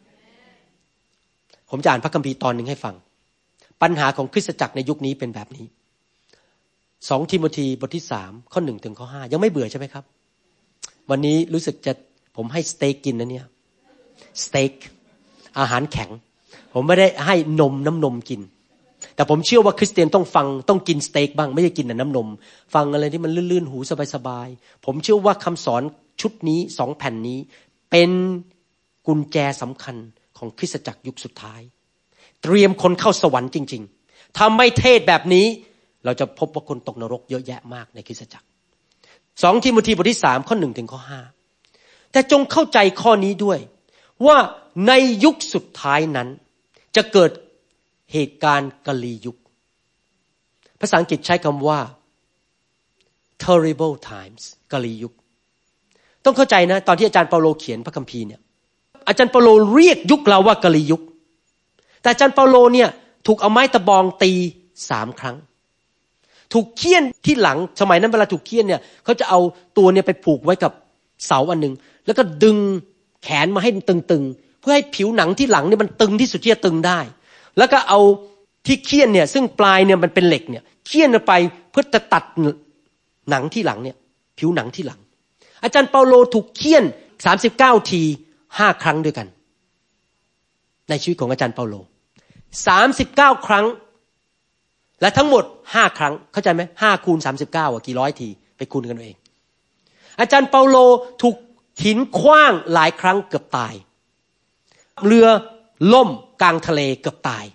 ผมจะอ่านพระคัมภีร์ตอนหนึ่งให้ฟังปัญหาของคริสตจักรในยุคนี้เป็นแบบนี้สองทิโมธีบทที่สามข้อหนึ่งถึงข้อห้ายังไม่เบื่อใช่ไหมครับวันนี้รู้สึกจะผมให้สเต็กกินนะเนี่ยสเต็กอาหารแข็งผมไม่ได้ให้นมน้ำนมกินแต่ผมเชื่อว่าคริสเตียนต้องฟังต้องกินสเต็กบ้างไม่ใช่กินแต่น้ำนมฟังอะไรที่มันลื่นๆหูสบายๆผมเชื่อว่าคำสอนชุดนี้สองแผ่นนี้เป็นกุญแจสำคัญของคริสตจักรยุคสุดท้ายเตรียมคนเข้าสวรรค์จริงๆถ้าไม่เทศแบบนี้เราจะพบว่าคนตกนรกเยอะแยะมากในคริสตจักรสองทิโมธีบทที่สามข้อหนึ่งถึงข้อห้าแต่จงเข้าใจข้อนี้ด้วยว่าในยุคสุดท้ายนั้นจะเกิดเหตุการณ์กลียุคภาษาอังกฤษใช้คำว่า terrible times กลียุคต้องเข้าใจนะตอนที่อาจารย์เปาโลเขียนพระคัมภีร์เนี่ยอาจารย์เปาโลเรียกยุคเราว่ากลียุคแต่อาจารย์เปาโลเนี่ยถูกเอาไม้ตะบองตีสามครั้งถูกเฆี่ยนที่หลังสมัยนั้นเวลาถูกเฆี่ยนเนี่ยเขาจะเอาตัวเนี่ยไปผูกไว้กับเสาอันนึงแล้วก็ดึงแขนมาให้ตึงๆเพื่อให้ผิวหนังที่หลังเนี่ยมันตึงที่สุดที่จะตึงได้แล้วก็เอาที่เฆี่ยนเนี่ยซึ่งปลายเนี่ยมันเป็นเหล็กเนี่ยเฆี่ยนไปเพื่อจะตัดหนังที่หลังเนี่ยผิวหนังที่หลังอาจารย์เปาโลถูกเฆี่ยนสามสิบเก้าทีห้าครั้งด้วยกันในชีวิตของอาจารย์เปาโลสามสิบเก้าครั้งและทั้งหมดห้าครั้งเข้าใจไหมห้าคูณสามสิบเก้าอ่ะกี่ร้อยทีไปคูณกันเองอาจารย์เปาโลถูกหินขว้างหลายครั้งเกือบตายเรือล่มกลางทะเลเกือบตาย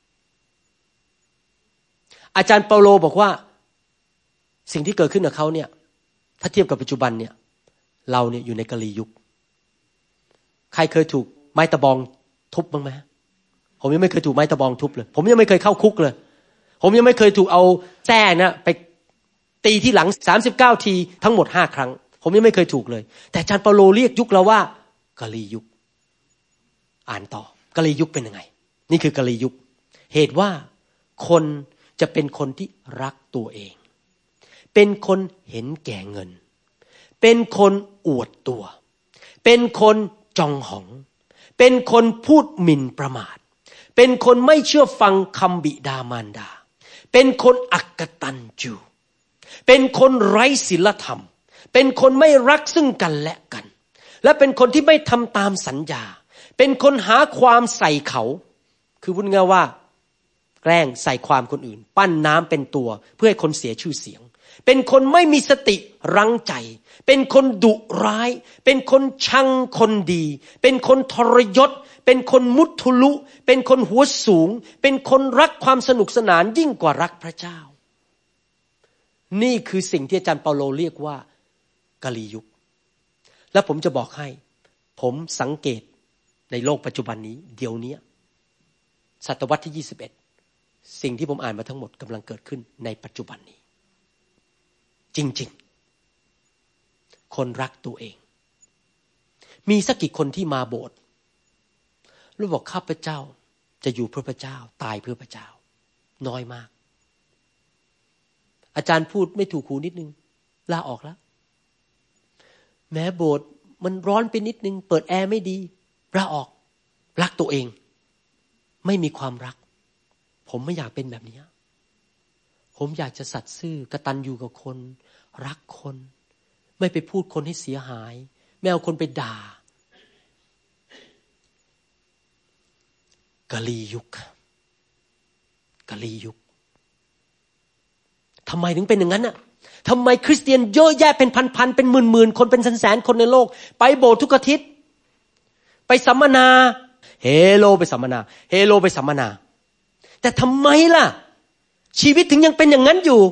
อาจารย์เปาโลบอกว่าสิ่งที่เกิดขึ้นกับเขาเนี่ยถ้าเทียบกับปัจจุบันเนี่ยเราเนี่ยอยู่ในกาลียุคใครเคยถูกไม้ตะบองทุบบ้างไหมผมยังไม่เคยถูกไม้ตะบองทุบเลยผมยังไม่เคยเข้าคุกเลยผมยังไม่เคยถูกเอาแส้นะไปตีที่หลังสามสิบเก้าทีทั้งหมดห้าครั้งผมยังไม่เคยถูกเลยแต่อาจารย์เปาโลเรียกยุคเราว่ากาลียุคอ่านต่อกาลียุคเป็นยังไงนี่คือกาลียุคเหตุว่าคนจะเป็นคนที่รักตัวเองเป็นคนเห็นแก่เงินเป็นคนอวดตัวเป็นคนจองหองเป็นคนพูดหมิ่นประมาทเป็นคนไม่เชื่อฟังคำบิดามารดาเป็นคนอักตันยูเป็นคนไร้ศีลธรรมเป็นคนไม่รักซึ่งกันและกันและเป็นคนที่ไม่ทำตามสัญญาเป็นคนหาความใส่เขาคือพูดง่ายว่าแกล้งใส่ความคนอื่นปั้นน้ำเป็นตัวเพื่อให้คนเสียชื่อเสียงเป็นคนไม่มีสติรั้งใจเป็นคนดุร้ายเป็นคนชังคนดีเป็นคนทรยศเป็นคนมุทุลุเป็นคนหัวสูงเป็นคนรักความสนุกสนานยิ่งกว่ารักพระเจ้านี่คือสิ่งที่อาจารย์เปาโลเรียกว่ากาลียุคและผมจะบอกให้ผมสังเกตในโลกปัจจุบันนี้เดี๋ยวนี้ศตวรรษที่ยี่สิบเอ็ดสิ่งที่ผมอ่านมาทั้งหมดกำลังเกิดขึ้นในปัจจุบันนี้จริงๆคนรักตัวเองมีสักกี่คนที่มาโบสถ์แล้วบอกข้าพเจ้าจะอยู่เพื่อพระเจ้าตายเพื่อพระเจ้าน้อยมากอาจารย์พูดไม่ถูกหูนิดนึงลาออกแล้วแม้โบสถ์มันร้อนไปนิดนึงเปิดแอร์ไม่ดีลาออกรักตัวเองไม่มีความรักผมไม่อยากเป็นแบบนี้ผมอยากจะสัตย์ซื่อกตัญญูกับคนรักคนไม่ไปพูดคนให้เสียหายไม่เอาคนไปด่ากาลียุคกาลียุคทำไมถึงเป็นอย่างนั้นน่ะทำไมคริสเตียนเยอะแยะเป็นพันๆเป็นหมื่นๆคนเป็นแสนๆคนในโลกไปโบสถ์ทุกอาทิตย์ไปสัมมนาเฮโลไปสัมมนาเฮโลไปสัมมนาแต่ทำไมล่ะชีวิตถึงยังเป็นอย่างนั้นอยู่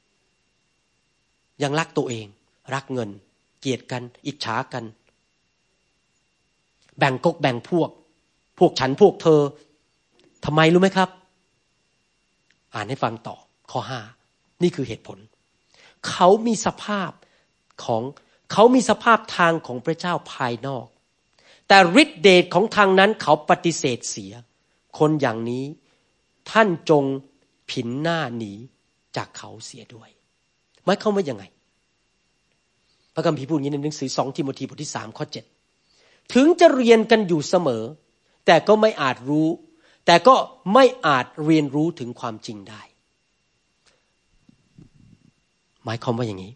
ยังรักตัวเองรักเงินเกลียดกันอิจฉากันแบ่งก๊กแบ่งพวกพวกฉันพวกเธอทำไมรู้ไหมครับอ่านให้ฟังต่อข้อห้านี่คือเหตุผลเขามีสภาพของเขามีสภาพทางของพระเจ้าภายนอกแต่ฤทธิเดชของทางนั้นเขาปฏิเสธเสียคนอย่างนี้ท่านจงผินหน้าหนีจากเขาเสียด้วยหมายความว่ายังไงพระคัมภีร์พูดอย่างนี้ในหนังสือสองทิโมธีบทที่สามข้อเจ็ดถึงจะเรียนกันอยู่เสมอแต่ก็ไม่อาจรู้แต่ก็ไม่อาจเรียนรู้ถึงความจริงได้หมายความว่าอย่างนี้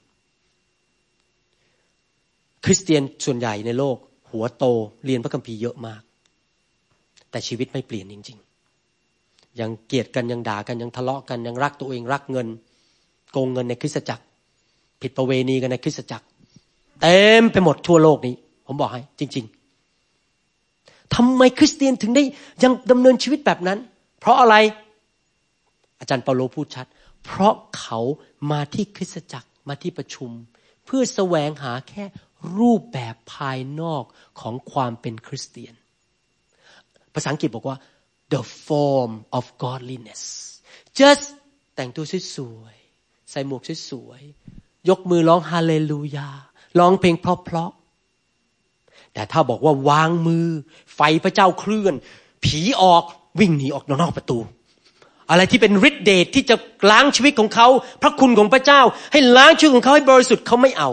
คริสเตียนส่วนใหญ่ในโลกหัวโตเรียนพระคัมภีร์เยอะมากแต่ชีวิตไม่เปลี่ยนจริงๆยังเกลียดกันยังด่ากันยังทะเลาะกันยังรักตัวเองรักเงินโกงเงินในคริสตจักรผิดประเวณีกันในคริสตจักรเต็มไปหมดทั่วโลกนี้ผมบอกให้จริงๆทำไมคริสเตียนถึงได้ยังดำเนินชีวิตแบบนั้นเพราะอะไรอาจารย์เปาโลพูดชัดเพราะเขามาที่คริสตจักรมาที่ประชุมเพื่อแสวงหาแค่รูปแบบภายนอกของความเป็นคริสเตียนภาษาอังกฤษบอกว่า the form of godliness just แต่งตัวสวยๆใส่หมวกสวยๆยกมือร้องฮาเลลูยาร้องเพลงเพราะๆแต่ถ้าบอกว่าวางมือไฟพระเจ้าเคลื่อนผีออกวิ่งหนีออกนอกประตูอะไรที่เป็นฤทธิ์เดชที่จะล้างชีวิตของเขาพระคุณของพระเจ้าให้ล้างชีวิตของเขาให้บริสุทธิ์เขาไม่เอา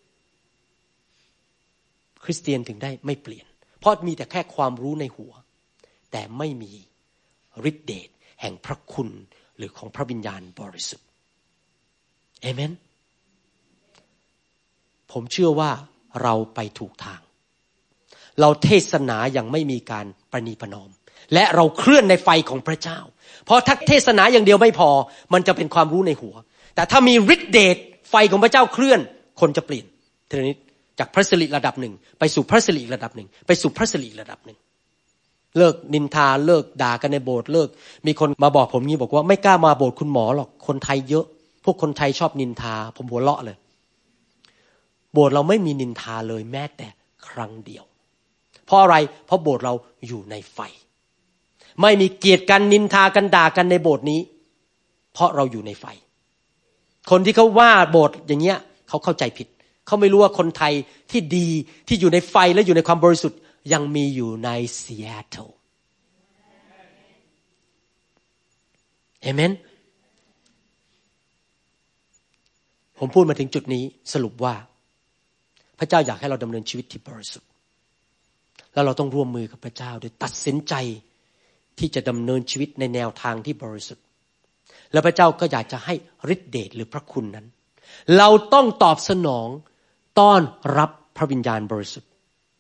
คริสเตียนถึงได้ไม่เปลี่ยนเพราะมีแต่แค่ความรู้ในหัวแต่ไม่มีฤทธิ์เดชแห่งพระคุณหรือของพระวิญญาณบริสุทธิ์เอเมนผมเชื่อว่าเราไปถูกทางเราเทศนาอย่างไม่มีการประนีประนอมและเราเคลื่อนในไฟของพระเจ้าเพราะถ้าเทศนาอย่างเดียวไม่พอมันจะเป็นความรู้ในหัวแต่ถ้ามีฤทธิ์เดชไฟของพระเจ้าเคลื่อนคนจะเปลี่ยนทีนี้จากพระสิริระดับหนึ่งไปสู่พระสิริระดับหนึ่งไปสู่พระสิริระดับหนึ่งเลิกนินทาเลิกด่ากันในโบสถ์เลิกมีคนมาบอกผมงี้บอกว่าไม่กล้ามาโบสถ์คุณหมอหรอกคนไทยเยอะพวกคนไทยชอบนินทาผมหัวเราะเลยโบสถ์เราไม่มีนินทาเลยแม้แต่ครั้งเดียวเพราะอะไรเพราะโบสถ์เราอยู่ในไฟไม่มีเกียรติกันนินทากันด่ากันในโบสถ์นี้เพราะเราอยู่ในไฟคนที่เขาว่าโบสถ์อย่างเงี้ยเขาเข้าใจผิดเขาไม่รู้ว่าคนไทยที่ดีที่อยู่ในไฟและอยู่ในความบริสุทธิ์ยังมีอยู่ในซีแอตเทิลเอเมนผมพูดมาถึงจุดนี้สรุปว่าพระเจ้าอยากให้เราดำเนินชีวิตที่บริสุทธิ์แล้วเราต้องร่วมมือกับพระเจ้าโดยตัดสินใจที่จะดำเนินชีวิตในแนวทางที่บริสุทธิ์และพระเจ้าก็อยากจะให้ฤทธิเดชหรือพระคุณนั้นเราต้องตอบสนองต้อนรับพระวิญญาณบริสุทธิ์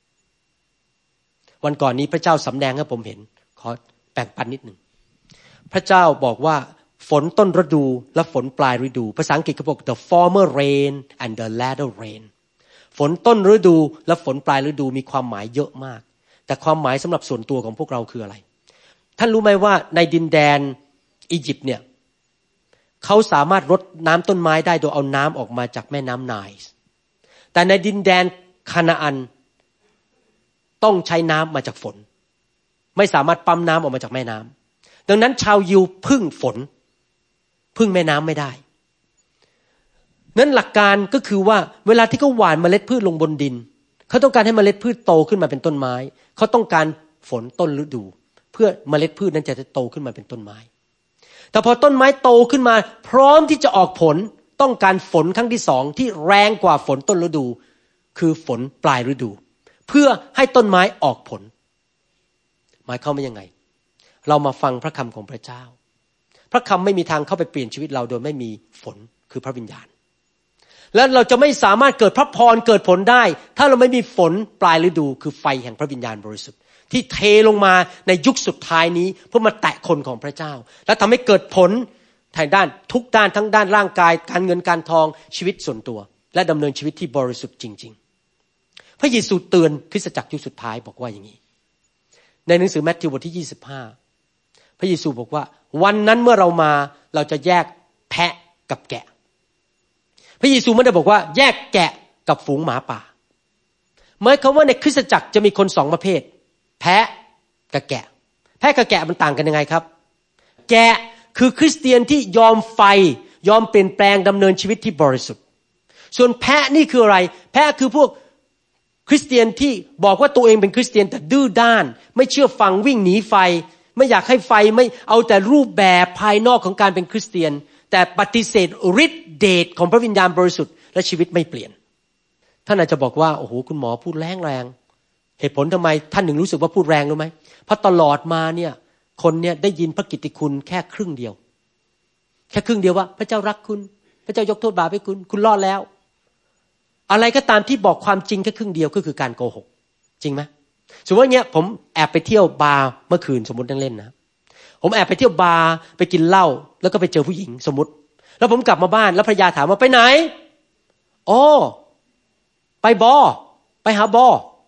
วันก่อนนี้พระเจ้าสำแดงให้ผมเห็นขอแบ่งปันนิดหนึ่งพระเจ้าบอกว่าฝนต้นฤดูและฝนปลายฤดูภาษาอังกฤษเขาบอก the former rain and the latter rain ฝนต้นฤดูและฝนปลายฤดูมีความหมายเยอะมากแต่ความหมายสำหรับส่วนตัวของพวกเราคืออะไรท่านรู้ไหมว่าในดินแดนอียิปต์เนี่ยเขาสามารถรดน้ำต้นไม้ได้โดยเอาน้ำออกมาจากแม่น้ำไนล์แต่ในดินแดนคานาอันต้องใช้น้ำมาจากฝนไม่สามารถปั๊มน้ำออกมาจากแม่น้ำดังนั้นชาวยิวพึ่งฝนพึ่งแม่น้ำไม่ได้นั้นหลักการก็คือว่าเวลาที่เขาหว่านเมล็ดพืชลงบนดินเขาต้องการให้เมล็ดพืชโตขึ้นมาเป็นต้นไม้เขาต้องการฝนต้นฤดูเพื่อเมล็ดพืชนั้นจะโตขึ้นมาเป็นต้นไม้แต่พอต้นไม้โตขึ้นมาพร้อมที่จะออกผลต้องการฝนครั้งที่สองที่แรงกว่าฝนต้นฤดูคือฝนปลายฤดูเพื่อให้ต้นไม้ออกผลหมายความว่ายังไงเรามาฟังพระคำของพระเจ้าพระคำไม่มีทางเข้าไปเปลี่ยนชีวิตเราโดยไม่มีฝนคือพระวิญญาณและเราจะไม่สามารถเกิดพระพรเกิดผลได้ถ้าเราไม่มีฝนปลายฤดูคือไฟแห่งพระวิญญาณบริสุทธิ์ที่เทลงมาในยุคสุดท้ายนี้เพื่อมาแตะคนของพระเจ้าและทำให้เกิดผลทางด้านทุกด้านทั้งด้านร่างกายการเงินการทองชีวิตส่วนตัวและดำเนินชีวิตที่บริสุทธิ์จริงๆพระเยซูเตือนคริสตจักรยุคสุดท้ายบอกว่าอย่างนี้ในหนังสือมัทธิวบทที่ยี่สิบห้าพระเยซูบอกว่าวันนั้นเมื่อเรามาเราจะแยกแพะกับแกะพระเยซูไม่ได้บอกว่าแยกแกะกับฝูงหมาป่าหมายความว่าในคริสตจักรจะมีคนสองประเภทแพะกับแกะแพะกับแกะมันต่างกันยังไงครับแกะคือคริสเตียนที่ยอมไฟยอมเปลี่ยนแปลงดำเนินชีวิตที่บริสุทธิ์ส่วนแพะนี่คืออะไรแพะคือพวกคริสเตียนที่บอกว่าตัวเองเป็นคริสเตียนแต่ดื้อด้านไม่เชื่อฟังวิ่งหนีไฟไม่อยากให้ไฟไม่เอาแต่รูปแบบภายนอกของการเป็นคริสเตียนแต่ปฏิเสธฤทธิ์เดชของพระวิญญาณบริสุทธิ์และชีวิตไม่เปลี่ยนท่านอาจจะบอกว่าโอ้โหคุณหมอพูดแรงแรงเหตุผลทำไมท่านถึงรู้สึกว่าพูดแรงรู้ไหมเพราะตลอดมาเนี่ยคนเนี่ยได้ยินพระกิตติคุณแค่ครึ่งเดียวแค่ครึ่งเดียวว่าพระเจ้ารักคุณพระเจ้ายกโทษบาปให้คุณคุณรอดแล้วอะไรก็ตามที่บอกความจริงแค่ครึ่งเดียวก็คือการโกหกจริงไหมสมมติว่าเนี้ยผมแอบไปเที่ยวบาร์เมื่อคืนสมมตินั่งเล่นนะผมแอบไปเที่ยวบาร์ไปกินเหล้าแล้วก็ไปเจอผู้หญิงสมมติแล้วผมกลับมาบ้านแล้วภรรยาถามว่าไปไหนอ๋อไปบอไปหาบอ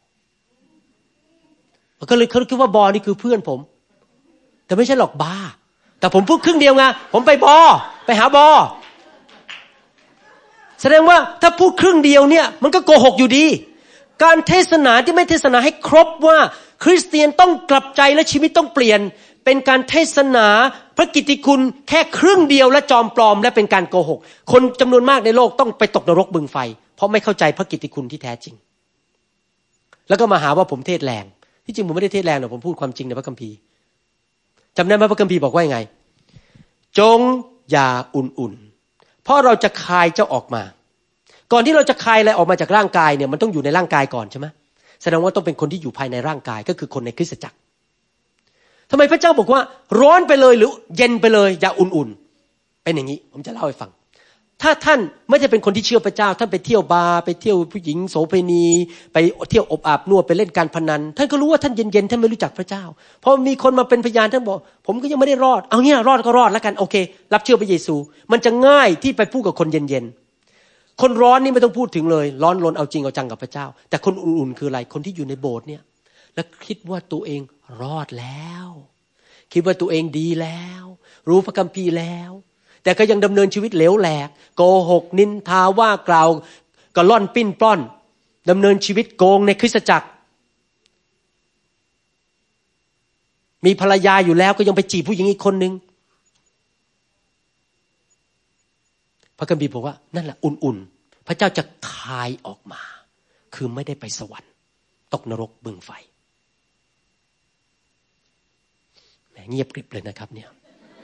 ก็เลยเขาคิดว่าบอนี่คือเพื่อนผมแต่ไม่ใช่หรอกบาร์แต่ผมพูดครึ่งเดียวไงผมไปบอไปหาบอแสดงว่าถ้าพูดครึ่งเดียวเนี่ยมันก็โกหกอยู่ดีการเทศนาที่ไม่เทศนาให้ครบว่าคริสเตียนต้องกลับใจและชีวิตต้องเปลี่ยนเป็นการเทศนาพระกิตติคุณแค่ครึ่งเดียวและจอมปลอมและเป็นการโกหกคนจำนวนมากในโลกต้องไปตกนรกบึงไฟเพราะไม่เข้าใจพระกิตติคุณที่แท้จริงแล้วก็มาหาว่าผมเทศแรงที่จริงผมไม่ได้เทศแรงหรอกผมพูดความจริงในพระคัมภีร์จำได้ไหมพระคัมภีร์บอกว่ายังไงจงอย่าอุ่นๆเพราะเราจะคายเจ้าออกมาก่อนที่เราจะคายอะไรออกมาจากร่างกายเนี่ยมันต้องอยู่ในร่างกายก่อนใช่ไหมแสดงว่าต้องเป็นคนที่อยู่ภายในร่างกายก็คือคนในคริสตจักรทำไมพระเจ้าบอกว่าร้อนไปเลยหรือเย็นไปเลยอย่าอุ่นๆเป็นอย่างนี้ผมจะเล่าให้ฟังถ้าท่านไม่ใช่เป็นคนที่เชื่อพระเจ้าท่านไปเที่ยวบาร์ไปเที่ยวผู้หญิงโสเภณีไปเที่ยวอบอาบนวดไปเล่นการพนันท่านก็รู้ว่าท่านเย็นๆท่านไม่รู้จักพระเจ้าพอมีคนมาเป็นพยานท่านบอกผมก็ยังไม่ได้รอดเอาเนี่ยรอดก็รอดแล้วกันโอเครับเชื่อพระเยซูมันจะง่ายที่ไปพูดกับคนเย็นๆคนร้อนนี่ไม่ต้องพูดถึงเลยร้อนรนเอาจริงเอาจังกับพระเจ้าแต่คนอุ่นๆคืออะไรคนที่อยู่ในโบสถ์เนี่ยแล้วคิดว่าตัวเองรอดแล้วคิดว่าตัวเองดีแล้วรู้พระคัมภีร์แล้วแต่ก็ยังดำเนินชีวิตเหลวแหลกโกหกนินทาว่ากล่าวกระล่อนปิ้นปล้อนดำเนินชีวิตโกงในคริสตจักรมีภรรยาอยู่แล้วก็ยังไปจีบผู้หญิงอีกคนนึงพระคัมภีร์บอกว่านั่นแหละอุ่นๆพระเจ้าจะคายออกมาคือไม่ได้ไปสวรรค์ตกนรกบึงไฟแหมเงียบกริบเลยนะครับเนี่ย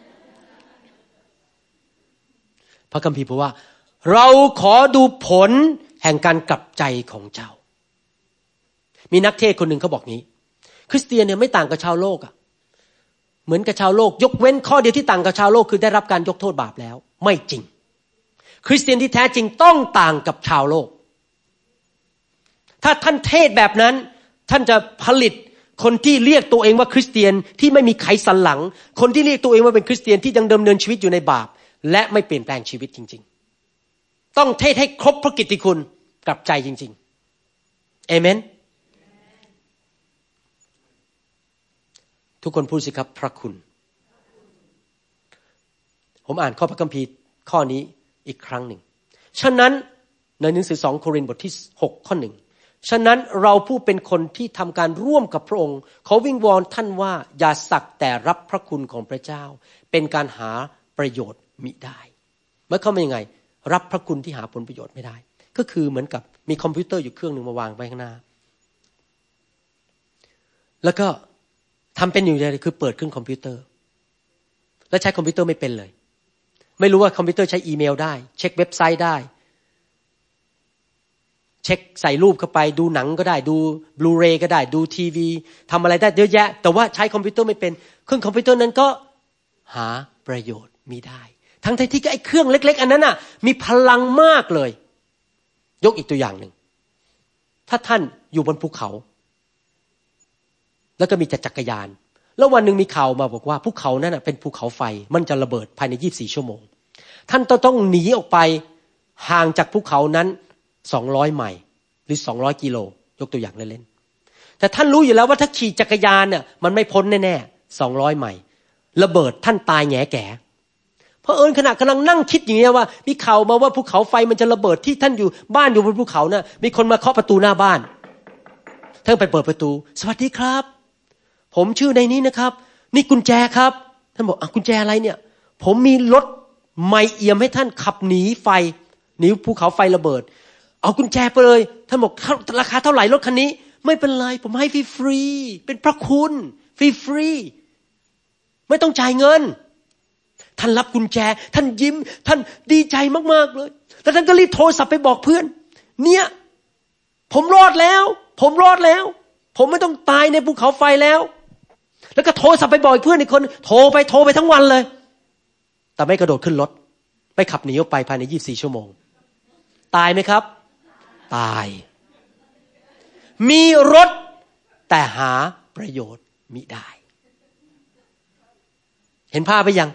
พระคัมภีร์บอกว่าเราขอดูผลแห่งการกลับใจของเจ้ามีนักเทศคนหนึ่งเขาบอกงี้คริสเตียนเนี่ยไม่ต่างกับชาวโลกอ่ะเหมือนกับชาวโลกยกเว้นข้อเดียวที่ต่างกับชาวโลกคือได้รับการยกโทษบาปแล้วไม่จริงคริสเตียนที่แท้จริงต้องต่างกับชาวโลกถ้าท่านเทศแบบนั้นท่านจะผลิตคนที่เรียกตัวเองว่าคริสเตียนที่ไม่มีไขสันหลังคนที่เรียกตัวเองว่าเป็นคริสเตียนที่ยังดำเนินชีวิตอยู่ในบาปและไม่เปลี่ยนแปลงชีวิตจริงๆต้องเทศให้ครบพระกิตติคุณกลับใจจริงๆเอเมนทุกคนพูดสิครับพระคุณผมอ่านข้อพระคัมภีร์ข้อนี้อีกครั้งหนึ่งฉะนั้นในหนังสือสองโครินธ์บทที่หกข้อหนึ่งฉะนั้นเราผู้เป็นคนที่ทำการร่วมกับพระองค์ขอวิงวอนท่านว่าอย่าสักแต่รับพระคุณของพระเจ้าเป็นการหาประโยชน์มิได้เมื่อเขาเป็นยังไงรับพระคุณที่หาผลประโยชน์ไม่ได้ก็คือเหมือนกับมีคอมพิวเตอร์อยู่เครื่องนึงมาวางไว้ข้างหน้าแล้วก็ทำเป็นอยู่เลยคือเปิดเครื่องคอมพิวเตอร์แล้วใช้คอมพิวเตอร์ไม่เป็นเลยไม่รู้ว่าคอมพิวเตอร์ใช้อีเมลได้เช็คเว็บไซต์ได้เช็คใส่รูปเข้าไปดูหนังก็ได้ดูบลูเรย์ก็ได้ดูทีวีทำอะไรได้เยอะแยะแต่ว่าใช้คอมพิวเตอร์ไม่เป็นเครื่องคอมพิวเตอร์นั้นก็หาประโยชน์มิได้ทั้งที่ไอ้เครื่องเล็กๆอันนั้นน่ะมีพลังมากเลยยกอีกตัวอย่างหนึ่งถ้าท่านอยู่บนภูเขาแล้วก็มีจักรยานแล้ววันหนึ่งมีข่าวมาบอกว่าภูเขานั้นน่ะเป็นภูเขาไฟมันจะระเบิดภายในยี่สิบสี่ชั่วโมงท่านต้องหนีออกไปห่างจากภูเขานั้นสองร้อยไมล์หรือสองร้อยกิโลยกตัวอย่างเล่นๆแต่ท่านรู้อยู่แล้วว่าถ้าขี่จักรยานเนี่ยมันไม่พ้นแน่ๆสองร้อยไมล์ระเบิดท่านตายแง่แก่เพราะเอิญขณะกำลังนั่งคิดอย่างนี้ว่ามีข่าวมาว่าภูเขาไฟมันจะระเบิดที่ท่านอยู่บ้านอยู่บนภูเขาน่ะมีคนมาเคาะประตูหน้าบ้านท่านไปเปิดประตูสวัสดีครับผมชื่อในนี้นะครับนี่กุญแจครับท่านบอกอ่ะกุญแจอะไรเนี่ยผมมีรถไมเอี่ยมให้ท่านขับหนีไฟหนีภูเขาไฟระเบิดเอากุญแจไปเลยท่านบอกราคาเท่าไหร่รถคันนี้ไม่เป็นไรผมให้ฟรีๆเป็นพระคุณฟรีๆไม่ต้องจ่ายเงินท่านรับกุญแจท่านยิ้มท่านดีใจมากๆเลยแล้วท่านก็รีบโทรศัพท์ไปบอกเพื่อนเนี่ยผมรอดแล้วผมรอดแล้วผมไม่ต้องตายในภูเขาไฟแล้วแล้วก็โทรศัพท์ไปบอกเพื่อนอีกคนโทรไปโทรไปทั้งวันเลยแต่ไม่กระโดดขึ้นรถไปขับหนีออกไปภายในยี่สิบสี่ชั่วโมงตายไหมครับตายมีรถแต่หาประโยชน์มิได้เห็นภาพไปยัง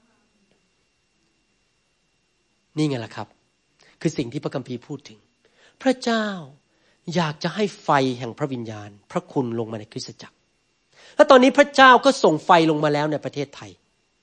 นี่ไงล่ะครับคือสิ่งที่พระคัมภีร์พูดถึงพระเจ้าอยากจะให้ไฟแห่งพระวิญญาณพระคุณลงมาในคริสตจักรและตอนนี้พระเจ้าก็ส่งไฟลงมาแล้วในประเทศไทย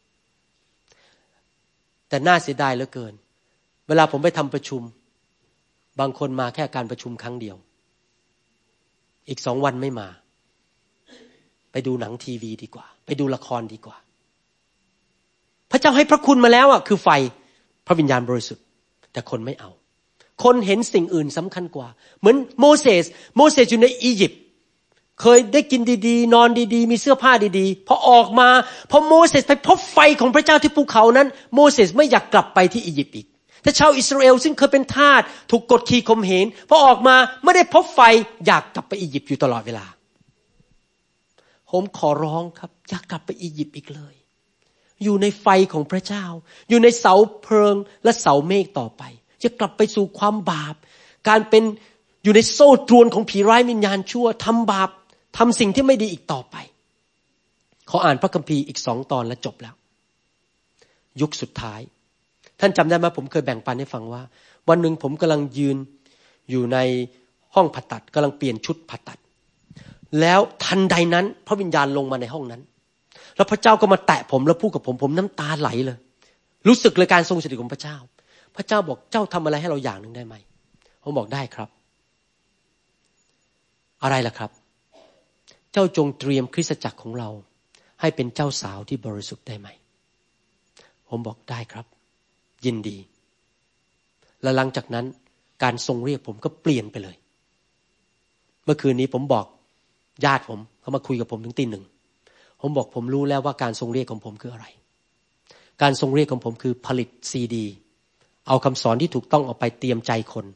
แต่น่าเสียดายเหลือเกินเวลาผมไปทำประชุมบางคนมาแค่การประชุมครั้งเดียวอีกสองวันไม่มาไปดูหนังทีวีดีกว่าไปดูละครดีกว่าพระเจ้าให้พระคุณมาแล้วอ่ะคือไฟพระวิญญาณบริสุทธิ์แต่คนไม่เอาคนเห็นสิ่งอื่นสำคัญกว่าเหมือนโมเสสโมเสสอยู่ในอียิปต์เคยได้กินดีๆนอนดีๆมีเสื้อผ้าดีๆพอออกมาพอโมเสสไปพบไฟของพระเจ้าที่ภูเขานั้นโมเสสไม่อยากกลับไปที่อียิปต์อีกแต่ชาวอิสราเอลซึ่งเคยเป็นทาสถูกกดขี่ข่มเหงพอออกมาไม่ได้พบไฟอยากกลับไปอียิปต์อยู่ตลอดเวลาผมขอร้องครับอยากกลับไปอียิปต์อีกเลยอยู่ในไฟของพระเจ้าอยู่ในเสาเพลิงและเสาเมฆต่อไปจะกลับไปสู่ความบาปการเป็นอยู่ในโซ่ตรวนของผีร้ายวิญญาณชั่วทำบาปทำสิ่งที่ไม่ดีอีกต่อไปขออ่านพระคัมภีร์อีกสองตอนและจบแล้วยุคสุดท้ายท่านจำได้ไหมผมเคยแบ่งปันให้ฟังว่าวันหนึ่งผมกำลังยืนอยู่ในห้องผ่าตัดกำลังเปลี่ยนชุดผ่าตัดแล้วทันใดนั้นพระวิญญาณลงมาในห้องนั้นแล้วพระเจ้าก็มาแตะผมแล้วพูดกับผมผมน้ำตาไหลเลยรู้สึกเลยการทรงสถิตของพระเจ้าพระเจ้าบอกเจ้าทำอะไรให้เราอย่างหนึ่งได้ไหมผมบอกได้ครับอะไรล่ะครับเจ้าจงเตรียมคริสตจักรของเราให้เป็นเจ้าสาวที่บริสุทธิ์ได้ไหมผมบอกได้ครับยินดีและหลังจากนั้นการทรงเรียกผมก็เปลี่ยนไปเลยเมื่อคืนนี้ผมบอกญาติผมเขามาคุยกับผมถึงตีหนึ่งผมบอกผมรู้แล้วว่าการทรงเรียกของผมคืออะไรการทรงเรียกของผมคือผลิตซีดีเอาคำสอนที่ถูกต้องออกไปเตรียมใจคน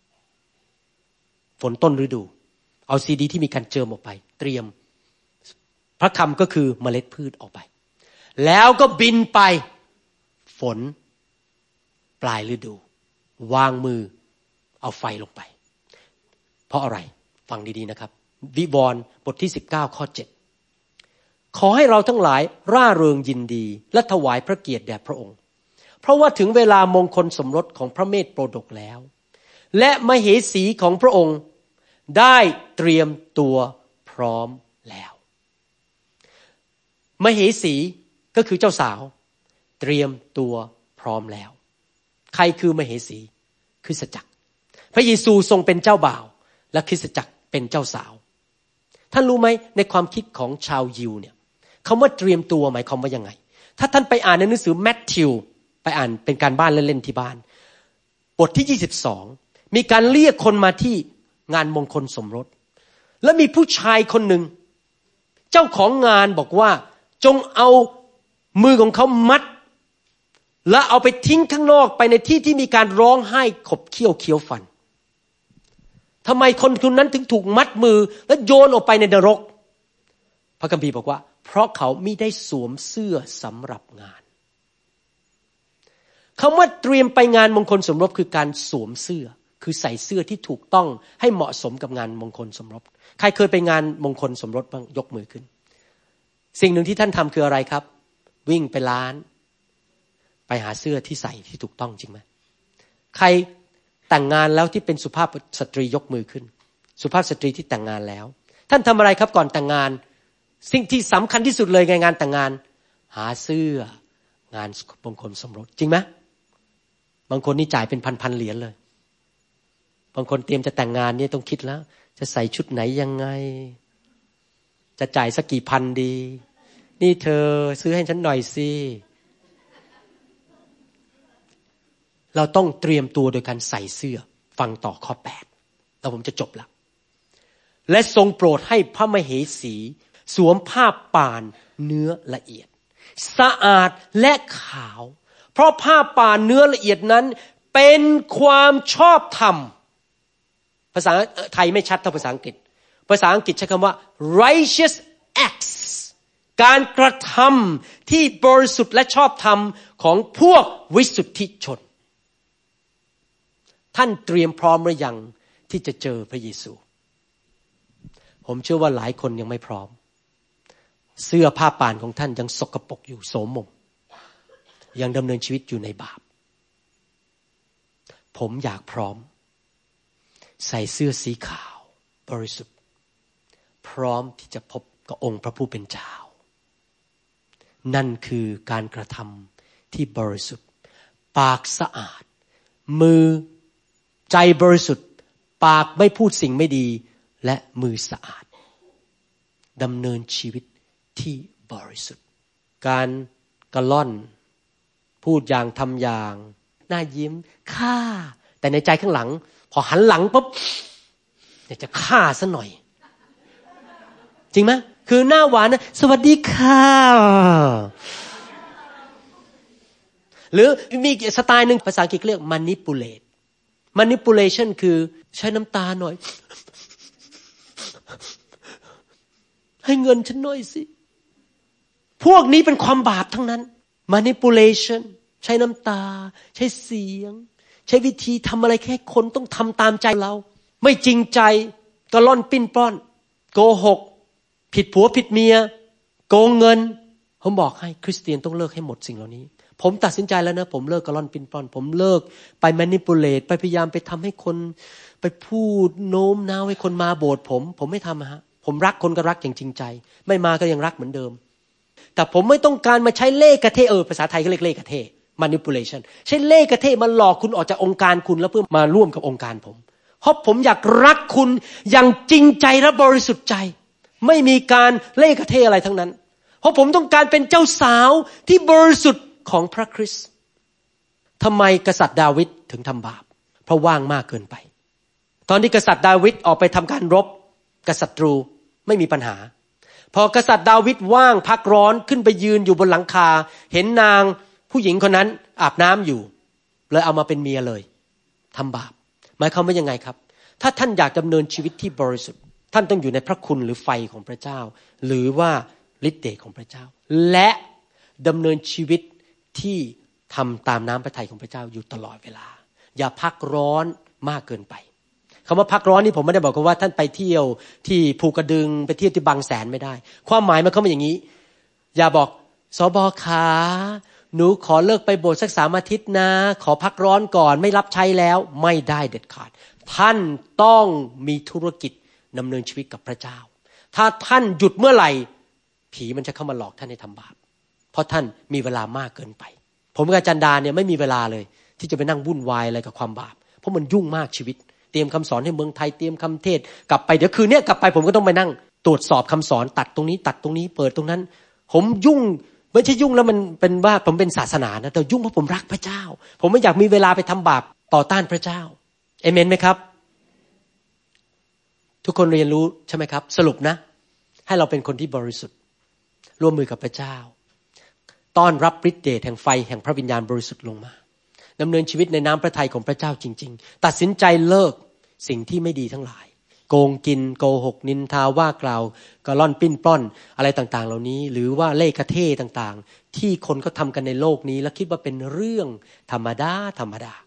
ฝนต้นฤดูเอาซีดีที่มีการเจิมออกไปเตรียมพระคำก็คือเมล็ดพืชออกไปแล้วก็บินไปฝนปลายฤดูวางมือเอาไฟลงไปเพราะอะไรฟังดีๆนะครับวิวรณ์บทที่สิบเก้าข้อเจ็ดขอให้เราทั้งหลายร่าเริงยินดีและถวายพระเกียรติแด่พระองค์เพราะว่าถึงเวลามงคลสมรสของพระเมธโปรดกแล้วและมเหสีของพระองค์ได้เตรียมตัวพร้อมแล้วมเหสีก็คือเจ้าสาวเตรียมตัวพร้อมแล้วใครคือมเหสีคริสตจักรพระเยซูทรงเป็นเจ้าบ่าวและคริสตจักรเป็นเจ้าสาวท่านรู้ไหมในความคิดของชาวยิวเนี่ยคำว่าเตรียมตัวหมายความว่ายังไงถ้าท่านไปอ่านในหนังสือแมทธิวไปอ่านเป็นการบ้านเล่นๆที่บ้านบทที่ยี่สิบสองมีการเรียกคนมาที่งานมงคลสมรสและมีผู้ชายคนหนึ่งเจ้าของงานบอกว่าจงเอามือของเขามัดและเอาไปทิ้งข้างนอกไปในที่ที่มีการร้องไห้ขบเคี้ยวเคี้ยวฟันทำไมคนคนนั้นถึงถูกมัดมือและโยนออกไปในนรกพระคัมภีร์บอกว่าเพราะเขามิได้สวมเสื้อสำหรับงานคำว่าเตรียมไปงานมงคลสมรสคือการสวมเสื้อคือใส่เสื้อที่ถูกต้องให้เหมาะสมกับงานมงคลสมรสใครเคยไปงานมงคลสมรสบ้างยกมือขึ้นสิ่งหนึ่งที่ท่านทำคืออะไรครับวิ่งไปร้านไปหาเสื้อที่ใส่ที่ถูกต้องจริงไหมใครแต่งงานแล้วที่เป็นสุภาพสตรียกมือขึ้นสุภาพสตรีที่แต่งงานแล้วท่านทำอะไรครับก่อนแต่งงานสิ่งที่สำคัญที่สุดเลยในงานแต่งงานหาเสื้องานมงคลสมรสจริงไหมบางคนนี่จ่ายเป็นพันๆเหรียญเลยบางคนเตรียมจะแต่งงานเนี่ยต้องคิดแล้วจะใส่ชุดไหนยังไงจะจ่ายสักกี่พันดีนี่เธอซื้อให้ฉันหน่อยสิเราต้องเตรียมตัวโดยการใส่เสื้อฟังต่อข้อแปดแล้วผมจะจบแล้วและทรงโปรดให้พระมเหสีสวมผ้าป่านเนื้อละเอียดสะอาดและขาวเพราะผ้าป่านเนื้อละเอียดนั้นเป็นความชอบธรรมภาษาไทยไม่ชัดเท่าภาษาอังกฤษภาษาอังกฤษใช้คำว่า righteous acts การกระทำที่บริสุทธิ์และชอบธรรมของพวกวิสุทธิชนท่านเตรียมพร้อมหรือยังที่จะเจอพระเยซูผมเชื่อว่าหลายคนยังไม่พร้อมเสื้อผ้าป่านของท่านยังสกปรกอยู่โสมมยังดำเนินชีวิตอยู่ในบาปผมอยากพร้อมใส่เสื้อสีขาวบริสุทธิ์พร้อมที่จะพบกับองค์พระผู้เป็นเจ้านั่นคือการกระทำที่บริสุทธิ์ปากสะอาดมือใจบริสุทธิ์ปากไม่พูดสิ่งไม่ดีและมือสะอาดดำเนินชีวิตที่บริสุทธิ์การกระล่อนพูดอย่างทำอย่างหน้ายิ้มฆ่าแต่ในใจข้างหลังพอหันหลังปุ๊บอยากจะฆ่าซะหน่อยจริงไหมคือหน้าหวานนะสวัสดีค่ะหรือมีสไตล์หนึ่งภาษาอังกฤษเรียก manipulate manipulation คือใช้น้ำตาหน่อยให้เงินฉันหน่อยสิพวกนี้เป็นความบาปทั้งนั้น manipulation ใช้น้ำตาใช้เสียงใช้วิธีทำอะไรแค่คนต้องทำตามใจเราไม่จริงใจกระล่อนปิ้นปล้อนโกหกผิดผัวผิดเมียโกงเงินผมบอกให้คริสเตียนต้องเลิกให้หมดสิ่งเหล่านี้ผมตัดสินใจแล้วนะผมเลิกกระล่อนปิ้นปล้อนผมเลิกไป manipulate ไปพยายามไปทำให้คนไปพูดโน้มน้าวให้คนมาโบสถ์ผมผมไม่ทำฮะผมรักคนก็รักอย่างจริงใจไม่มาก็ยังรักเหมือนเดิมแต่ผมไม่ต้องการมาใช้เล่ห์กระเทเออภาษาไทยก็เรียกเล่ห์กระเท manipulation ใช้เล่ห์กระเทมาหลอกคุณออกจากองค์การคุณแล้วเพื่อมาร่วมกับองค์การผมเพราะผมอยากรักคุณอย่างจริงใจและบริสุทธิ์ใจไม่มีการเล่ห์กระเทอะไรทั้งนั้นเพราะผมต้องการเป็นเจ้าสาวที่บริสุทธิ์ของพระคริสต์ทำไมกษัตริย์ดาวิดถึงทำบาปเพราะว่างมากเกินไปตอนที่กษัตริย์ดาวิดออกไปทำการรบกับศัตรูไม่มีปัญหาพอกษัตริย์ดาวิดว่างพักร้อนขึ้นไปยืนอยู่บนหลังคาเห็นนางผู้หญิงคนนั้นอาบน้ำอยู่เลยเอามาเป็นเมียเลยทำบาปหมายความว่ายังไงครับถ้าท่านอยากดำเนินชีวิตที่บริสุทธิ์ท่านต้องอยู่ในพระคุณหรือไฟของพระเจ้าหรือว่าฤทธิ์เดชของพระเจ้าและดำเนินชีวิตที่ทำตามน้ำพระทัยของพระเจ้าอยู่ตลอดเวลาอย่าพักร้อนมากเกินไปคำว่าพักร้อนนี่ผมไม่ได้บอกว่าท่านไปเที่ยวที่ภูกระดึงไปเที่ยวที่บางแสนไม่ได้ความหมายมันเข้ามาอย่างนี้อย่าบอกสบขาหนูขอเลิกไปโบสถ์สักสามอาทิตย์นะขอพักร้อนก่อนไม่รับใช้แล้วไม่ได้เด็ดขาดท่านต้องมีธุรกิจดำเนินชีวิตกับพระเจ้าถ้าท่านหยุดเมื่อไหร่ผีมันจะเข้ามาหลอกท่านให้ทำบาปเพราะท่านมีเวลามากเกินไปผมกับอาจารย์ดาเนี่ยไม่มีเวลาเลยที่จะไปนั่งวุ่นวายอะไรกับความบาปเพราะมันยุ่งมากชีวิตเตรียมคำสอนให้เมืองไทยเตรียมคำเทศกลับไปเดี๋ยวคืนนี้กลับไปผมก็ต้องไปนั่งตรวจสอบคำสอนตัดตรงนี้ตัดตรงนี้เปิดตรงนั้นผมยุ่งไม่ใช่ยุ่งแล้วมันเป็นว่าผมเป็นศาสนานะแต่ยุ่งเพราะผมรักพระเจ้าผมไม่อยากมีเวลาไปทำบาปต่อต้านพระเจ้าเอเมนไหมครับทุกคนเรียนรู้ใช่ไหมครับสรุปนะให้เราเป็นคนที่บริสุทธิ์ร่วมมือกับพระเจ้าต้อนรับฤทธิ์เดชแห่งไฟแห่งพระวิญญาณบริสุทธิ์ลงมาดำเนินชีวิตในน้ำพระทัยของพระเจ้าจริงๆตัดสินใจเลิกสิ่งที่ไม่ดีทั้งหลายโกงกินโกหกนินทาว่ากล่าวกระล่อนปิ้นปล้อนอะไรต่างๆเหล่านี้หรือว่าเล่ห์กระเทต่างๆที่คนก็ทำกันในโลกนี้แล้วคิดว่าเป็นเรื่องธรรมดาธรรมดา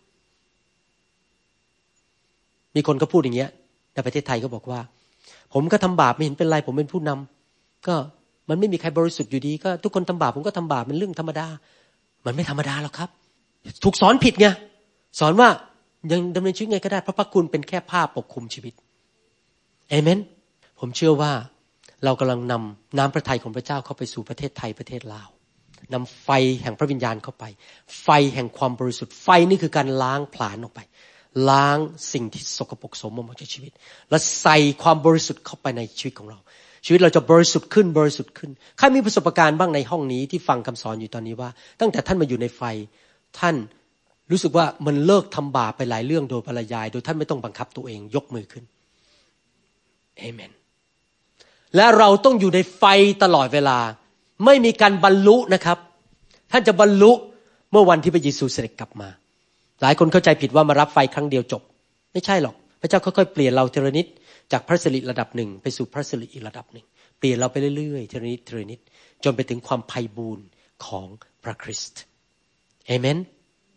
มีคนก็พูดอย่างเงี้ยในประเทศไทยก็บอกว่าผมก็ทำบาปไม่เห็นเป็นไรผมเป็นผู้นำก็มันไม่มีใครบริสุทธิ์อยู่ดีก็ทุกคนทำบาปผมก็ทำบาปเป็นเรื่องธรรมดามันไม่ธรรมดาหรอกครับถูกสอนผิดไงสอนว่ายังดำเนินชีวิตไงก็ได้เพราะพระคุณเป็นแค่ผ้าปกคลุมชีวิตเอเมนผมเชื่อว่าเรากำลังนำน้ำพระทัยของพระเจ้าเข้าไปสู่ประเทศไทยประเทศลาวนำไฟแห่งพระวิญญาณเข้าไปไฟแห่งความบริสุทธิ์ไฟนี่คือการล้างผลาญออกไปล้างสิ่งที่สกปรกโสมมจากชีวิตและใส่ความบริสุทธิ์เข้าไปในชีวิตของเราชีวิตเราจะบริสุทธิ์ขึ้นบริสุทธิ์ขึ้นใครมีประสบการณ์บ้างในห้องนี้ที่ฟังคำสอนอยู่ตอนนี้ว่าตั้งแต่ท่านมาอยู่ในไฟท่านรู้สึกว่ามันเลิกทำบาปไปหลายเรื่องโดยปริยายโดยท่านไม่ต้องบังคับตัวเองยกมือขึ้นเอเมนและเราต้องอยู่ในไฟตลอดเวลาไม่มีการบรรลุนะครับท่านจะบรรลุเมื่อวันที่พระเยซูเสด็จกลับมาหลายคนเข้าใจผิดว่ามารับไฟครั้งเดียวจบไม่ใช่หรอกพระเจ้าค่อยๆเปลี่ยนเราทีละนิดจากพระสิริระดับหนึ่งไปสู่พระสิริอีกระดับหนึ่งเปลี่ยนเราไปเรื่อยๆทีละนิดทีละนิดจนไปถึงความไพบูลย์ของพระคริสต์เอเมน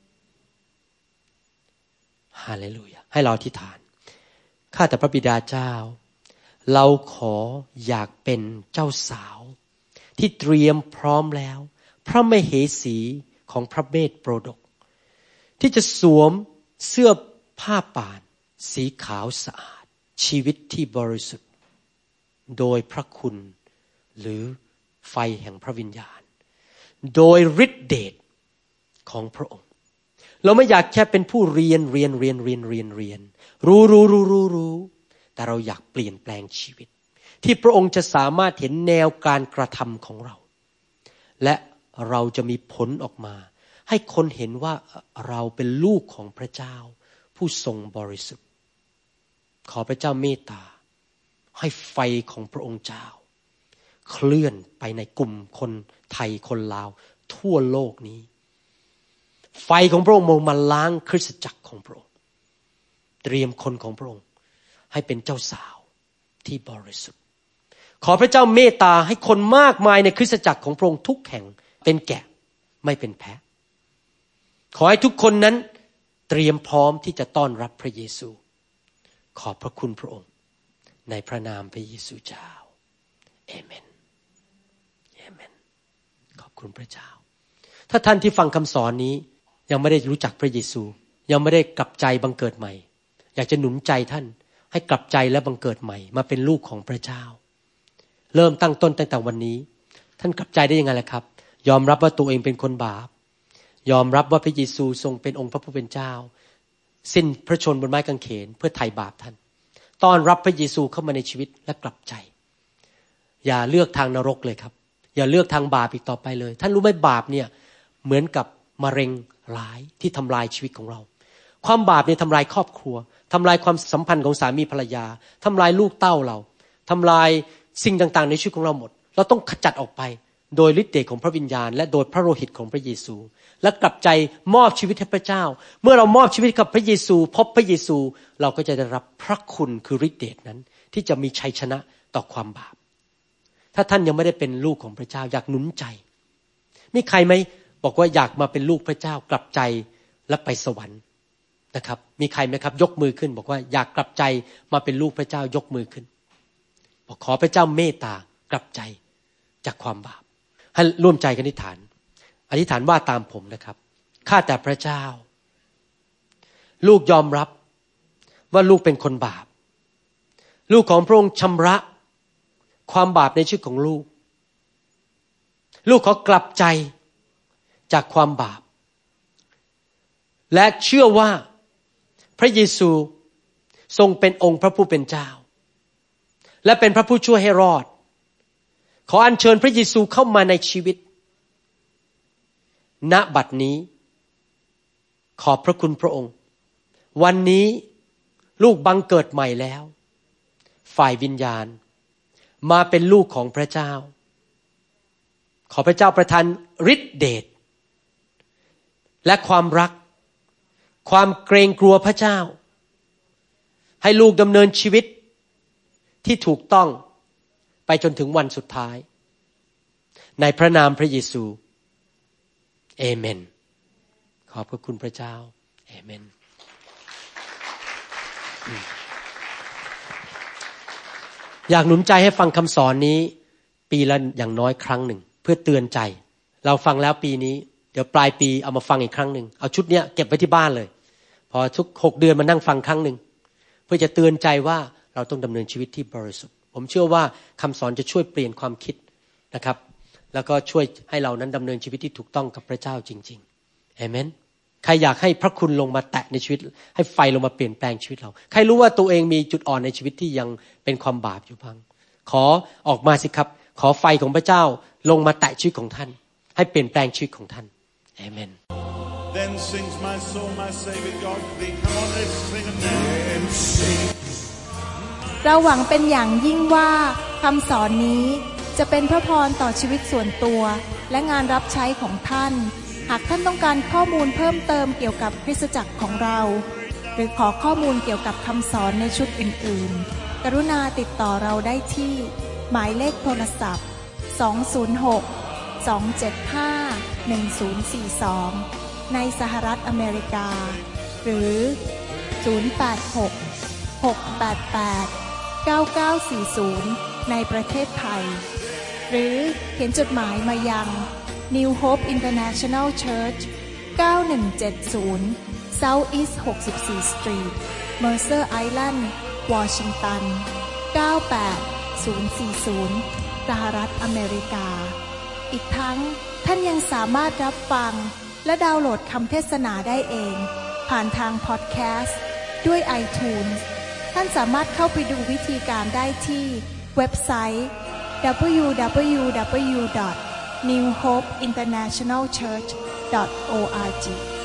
ฮาเลลูยาให้เราอธิษฐานข้าแต่พระบิดาเจ้าเราขออยากเป็นเจ้าสาวที่เตรียมพร้อมแล้วพระมเหสีของพระเมธโปรดกที่จะสวมเสื้อผ้าป่านสีขาวสะอาดชีวิตที่บริสุทธิ์โดยพระคุณหรือไฟแห่งพระวิญญาณโดยฤทธิเดชของพระองค์เราไม่อยากแค่เป็นผู้เรียนเรียนเรียนเรียนเรียนเรียนรู้รู้รู้รู้รู้แต่เราอยากเปลี่ยนแปลงชีวิตที่พระองค์จะสามารถเห็นแนวการกระทำของเราและเราจะมีผลออกมาให้คนเห็นว่าเราเป็นลูกของพระเจ้าผู้ทรงบริสุทธิ์ขอพระเจ้าเมตตาให้ไฟของพระองค์เจ้าเคลื่อนไปในกลุ่มคนไทยคนลาวทั่วโลกนี้ไฟของพระองค์มาล้างคริสตจักรของพระองค์เตรียมคนของพระองค์ให้เป็นเจ้าสาวที่บริสุทธิ์ขอพระเจ้าเมตตาให้คนมากมายในคริสตจักรของพระองค์ทุกแห่งเป็นแกะไม่เป็นแพะขอให้ทุกคนนั้นเตรียมพร้อมที่จะต้อนรับพระเยซูขอบพระคุณพระองค์ในพระนามพระเยซูเจ้าเอเมนเอเมนขอบคุณพระเจ้าถ้าท่านที่ฟังคำสอนนี้ยังไม่ได้รู้จักพระเยซูยังไม่ได้กลับใจบังเกิดใหม่อยากจะหนุนใจท่านให้กลับใจและบังเกิดใหม่มาเป็นลูกของพระเจ้าเริ่มตั้งต้นตั้งแต่วันนี้ท่านกลับใจได้ยังไงล่ะครับยอมรับว่าตัวเองเป็นคนบาปยอมรับว่าพระเยซูทรงเป็นองค์พระผู้เป็นเจ้าสิ้นพระชนม์บนไม้กางเขนเพื่อไถ่บาปท่านต้อนรับพระเยซูเข้ามาในชีวิตและกลับใจอย่าเลือกทางนรกเลยครับอย่าเลือกทางบาปอีกต่อไปเลยท่านรู้ไหมบาปเนี่ยเหมือนกับมะเร็งร้ายที่ทำลายชีวิตของเราความบาปเนี่ยทำลายครอบครัวทำลายความสัมพันธ์ของสามีภรรยาทำลายลูกเต้าเราทำลายสิ่งต่างๆในชีวิตของเราหมดเราต้องขจัดออกไปโดยฤทธิ์เดชของพระวิญญาณและโดยพระโลหิตของพระเยซูและกลับใจมอบชีวิตให้พระเจ้าเมื่อเรามอบชีวิตกับพระเยซูพบพระเยซูเราก็จะได้รับพระคุณคือฤทธิ์เดชนั้นที่จะมีชัยชนะต่อความบาปถ้าท่านยังไม่ได้เป็นลูกของพระเจ้าอยากหนุนใจมีใครไหมบอกว่าอยากมาเป็นลูกพระเจ้ากลับใจและไปสวรรค์นะครับมีใครไหมครับยกมือขึ้นบอกว่าอยากกลับใจมาเป็นลูกพระเจ้ายกมือขึ้นบอกขอพระเจ้าเมตตากลับใจจากความบาปให้ร่วมใจกันอธิษฐานอธิษฐานว่าตามผมนะครับข้าแต่พระเจ้าลูกยอมรับว่าลูกเป็นคนบาปลูกของพระองค์ชำระความบาปในชีวิตของลูกลูกขอกลับใจจากความบาปและเชื่อว่าพระเยซูทรงเป็นองค์พระผู้เป็นเจ้าและเป็นพระผู้ช่วยให้รอดขออัญเชิญพระเยซูเข้ามาในชีวิตณบัดนี้ขอบพระคุณพระองค์วันนี้ลูกบังเกิดใหม่แล้วฝ่ายวิญญาณมาเป็นลูกของพระเจ้าขอพระเจ้าประทานฤทธิ์เดชและความรักความเกรงกลัวพระเจ้าให้ลูกดำเนินชีวิตที่ถูกต้องไปจนถึงวันสุดท้ายในพระนามพระเยซูเอเมนขอบพระคุณพระเจ้าเอเมนอยากหนุนใจให้ฟังคำสอนนี้ปีละอย่างน้อยครั้งหนึ่งเพื่อเตือนใจเราฟังแล้วปีนี้เดี๋ยวปลายปีเอามาฟังอีกครั้งหนึ่งเอาชุดเนี้ยเก็บไว้ที่บ้านเลยพอทุกหกเดือนมานั่งฟังครั้งหนึ่งเพื่อจะเตือนใจว่าเราต้องดำเนินชีวิตที่บริสุทธิ์ผมเชื่อว่าคำสอนจะช่วยเปลี่ยนความคิดนะครับแล้วก็ช่วยให้เรานั้นดำเนินชีวิตที่ถูกต้องกับพระเจ้าจริงๆเอเมนใครอยากให้พระคุณลงมาแตะในชีวิตให้ไฟลงมาเปลี่ยนแปลงชีวิตเราใครรู้ว่าตัวเองมีจุดอ่อนในชีวิตที่ยังเป็นความบาปอยู่บ้างขอออกมาสิครับขอไฟของพระเจ้าลงมาแตะชีวิตของท่านให้เปลี่ยนแปลงชีวิตของท่านเอเมน Then sings my soul, my Savior God to thee. Come on, let's sing again. Sing. เราหวังเป็นอย่างยิ่งว่าคำสอนนี้จะเป็นพระพรต่อชีวิตส่วนตัวและงานรับใช้ของท่านหากท่านต้องการข้อมูลเพิ่มเติมเกี่ยวกับคริสตจักรของเราหรือขอข้อมูลเกี่ยวกับคำสอนในชุดอื่นๆกรุณาติดต่อเราได้ที่หมายเลขโทรศัพท์สอง ศูนย์ หก สอง เจ็ด ห้า หนึ่ง ศูนย์ สี่ สองในสหรัฐอเมริกาหรือศูนย์ แปด หก หก แปด แปด เก้า เก้า สี่ ศูนย์ในประเทศไทยหรือเขียนจดหมายมายัง New Hope International Church เก้าหนึ่งเจ็ดศูนย์ South East หกสิบสี่ Street Mercer Island Washington เก้าแปดศูนย์สี่ศูนย์สหรัฐอเมริกาอีกทั้งท่านยังสามารถรับฟังและดาวน์โหลดคำเทศนาได้เองผ่านทางพอดแคสต์ด้วย iTunes ท่านสามารถเข้าไปดูวิธีการได้ที่เว็บไซต์ ดับเบิลยู ดับเบิลยู ดับเบิลยู ดอท นิว โฮป อินเตอร์เนชั่นแนล เชิร์ช ดอท โอ อาร์ จี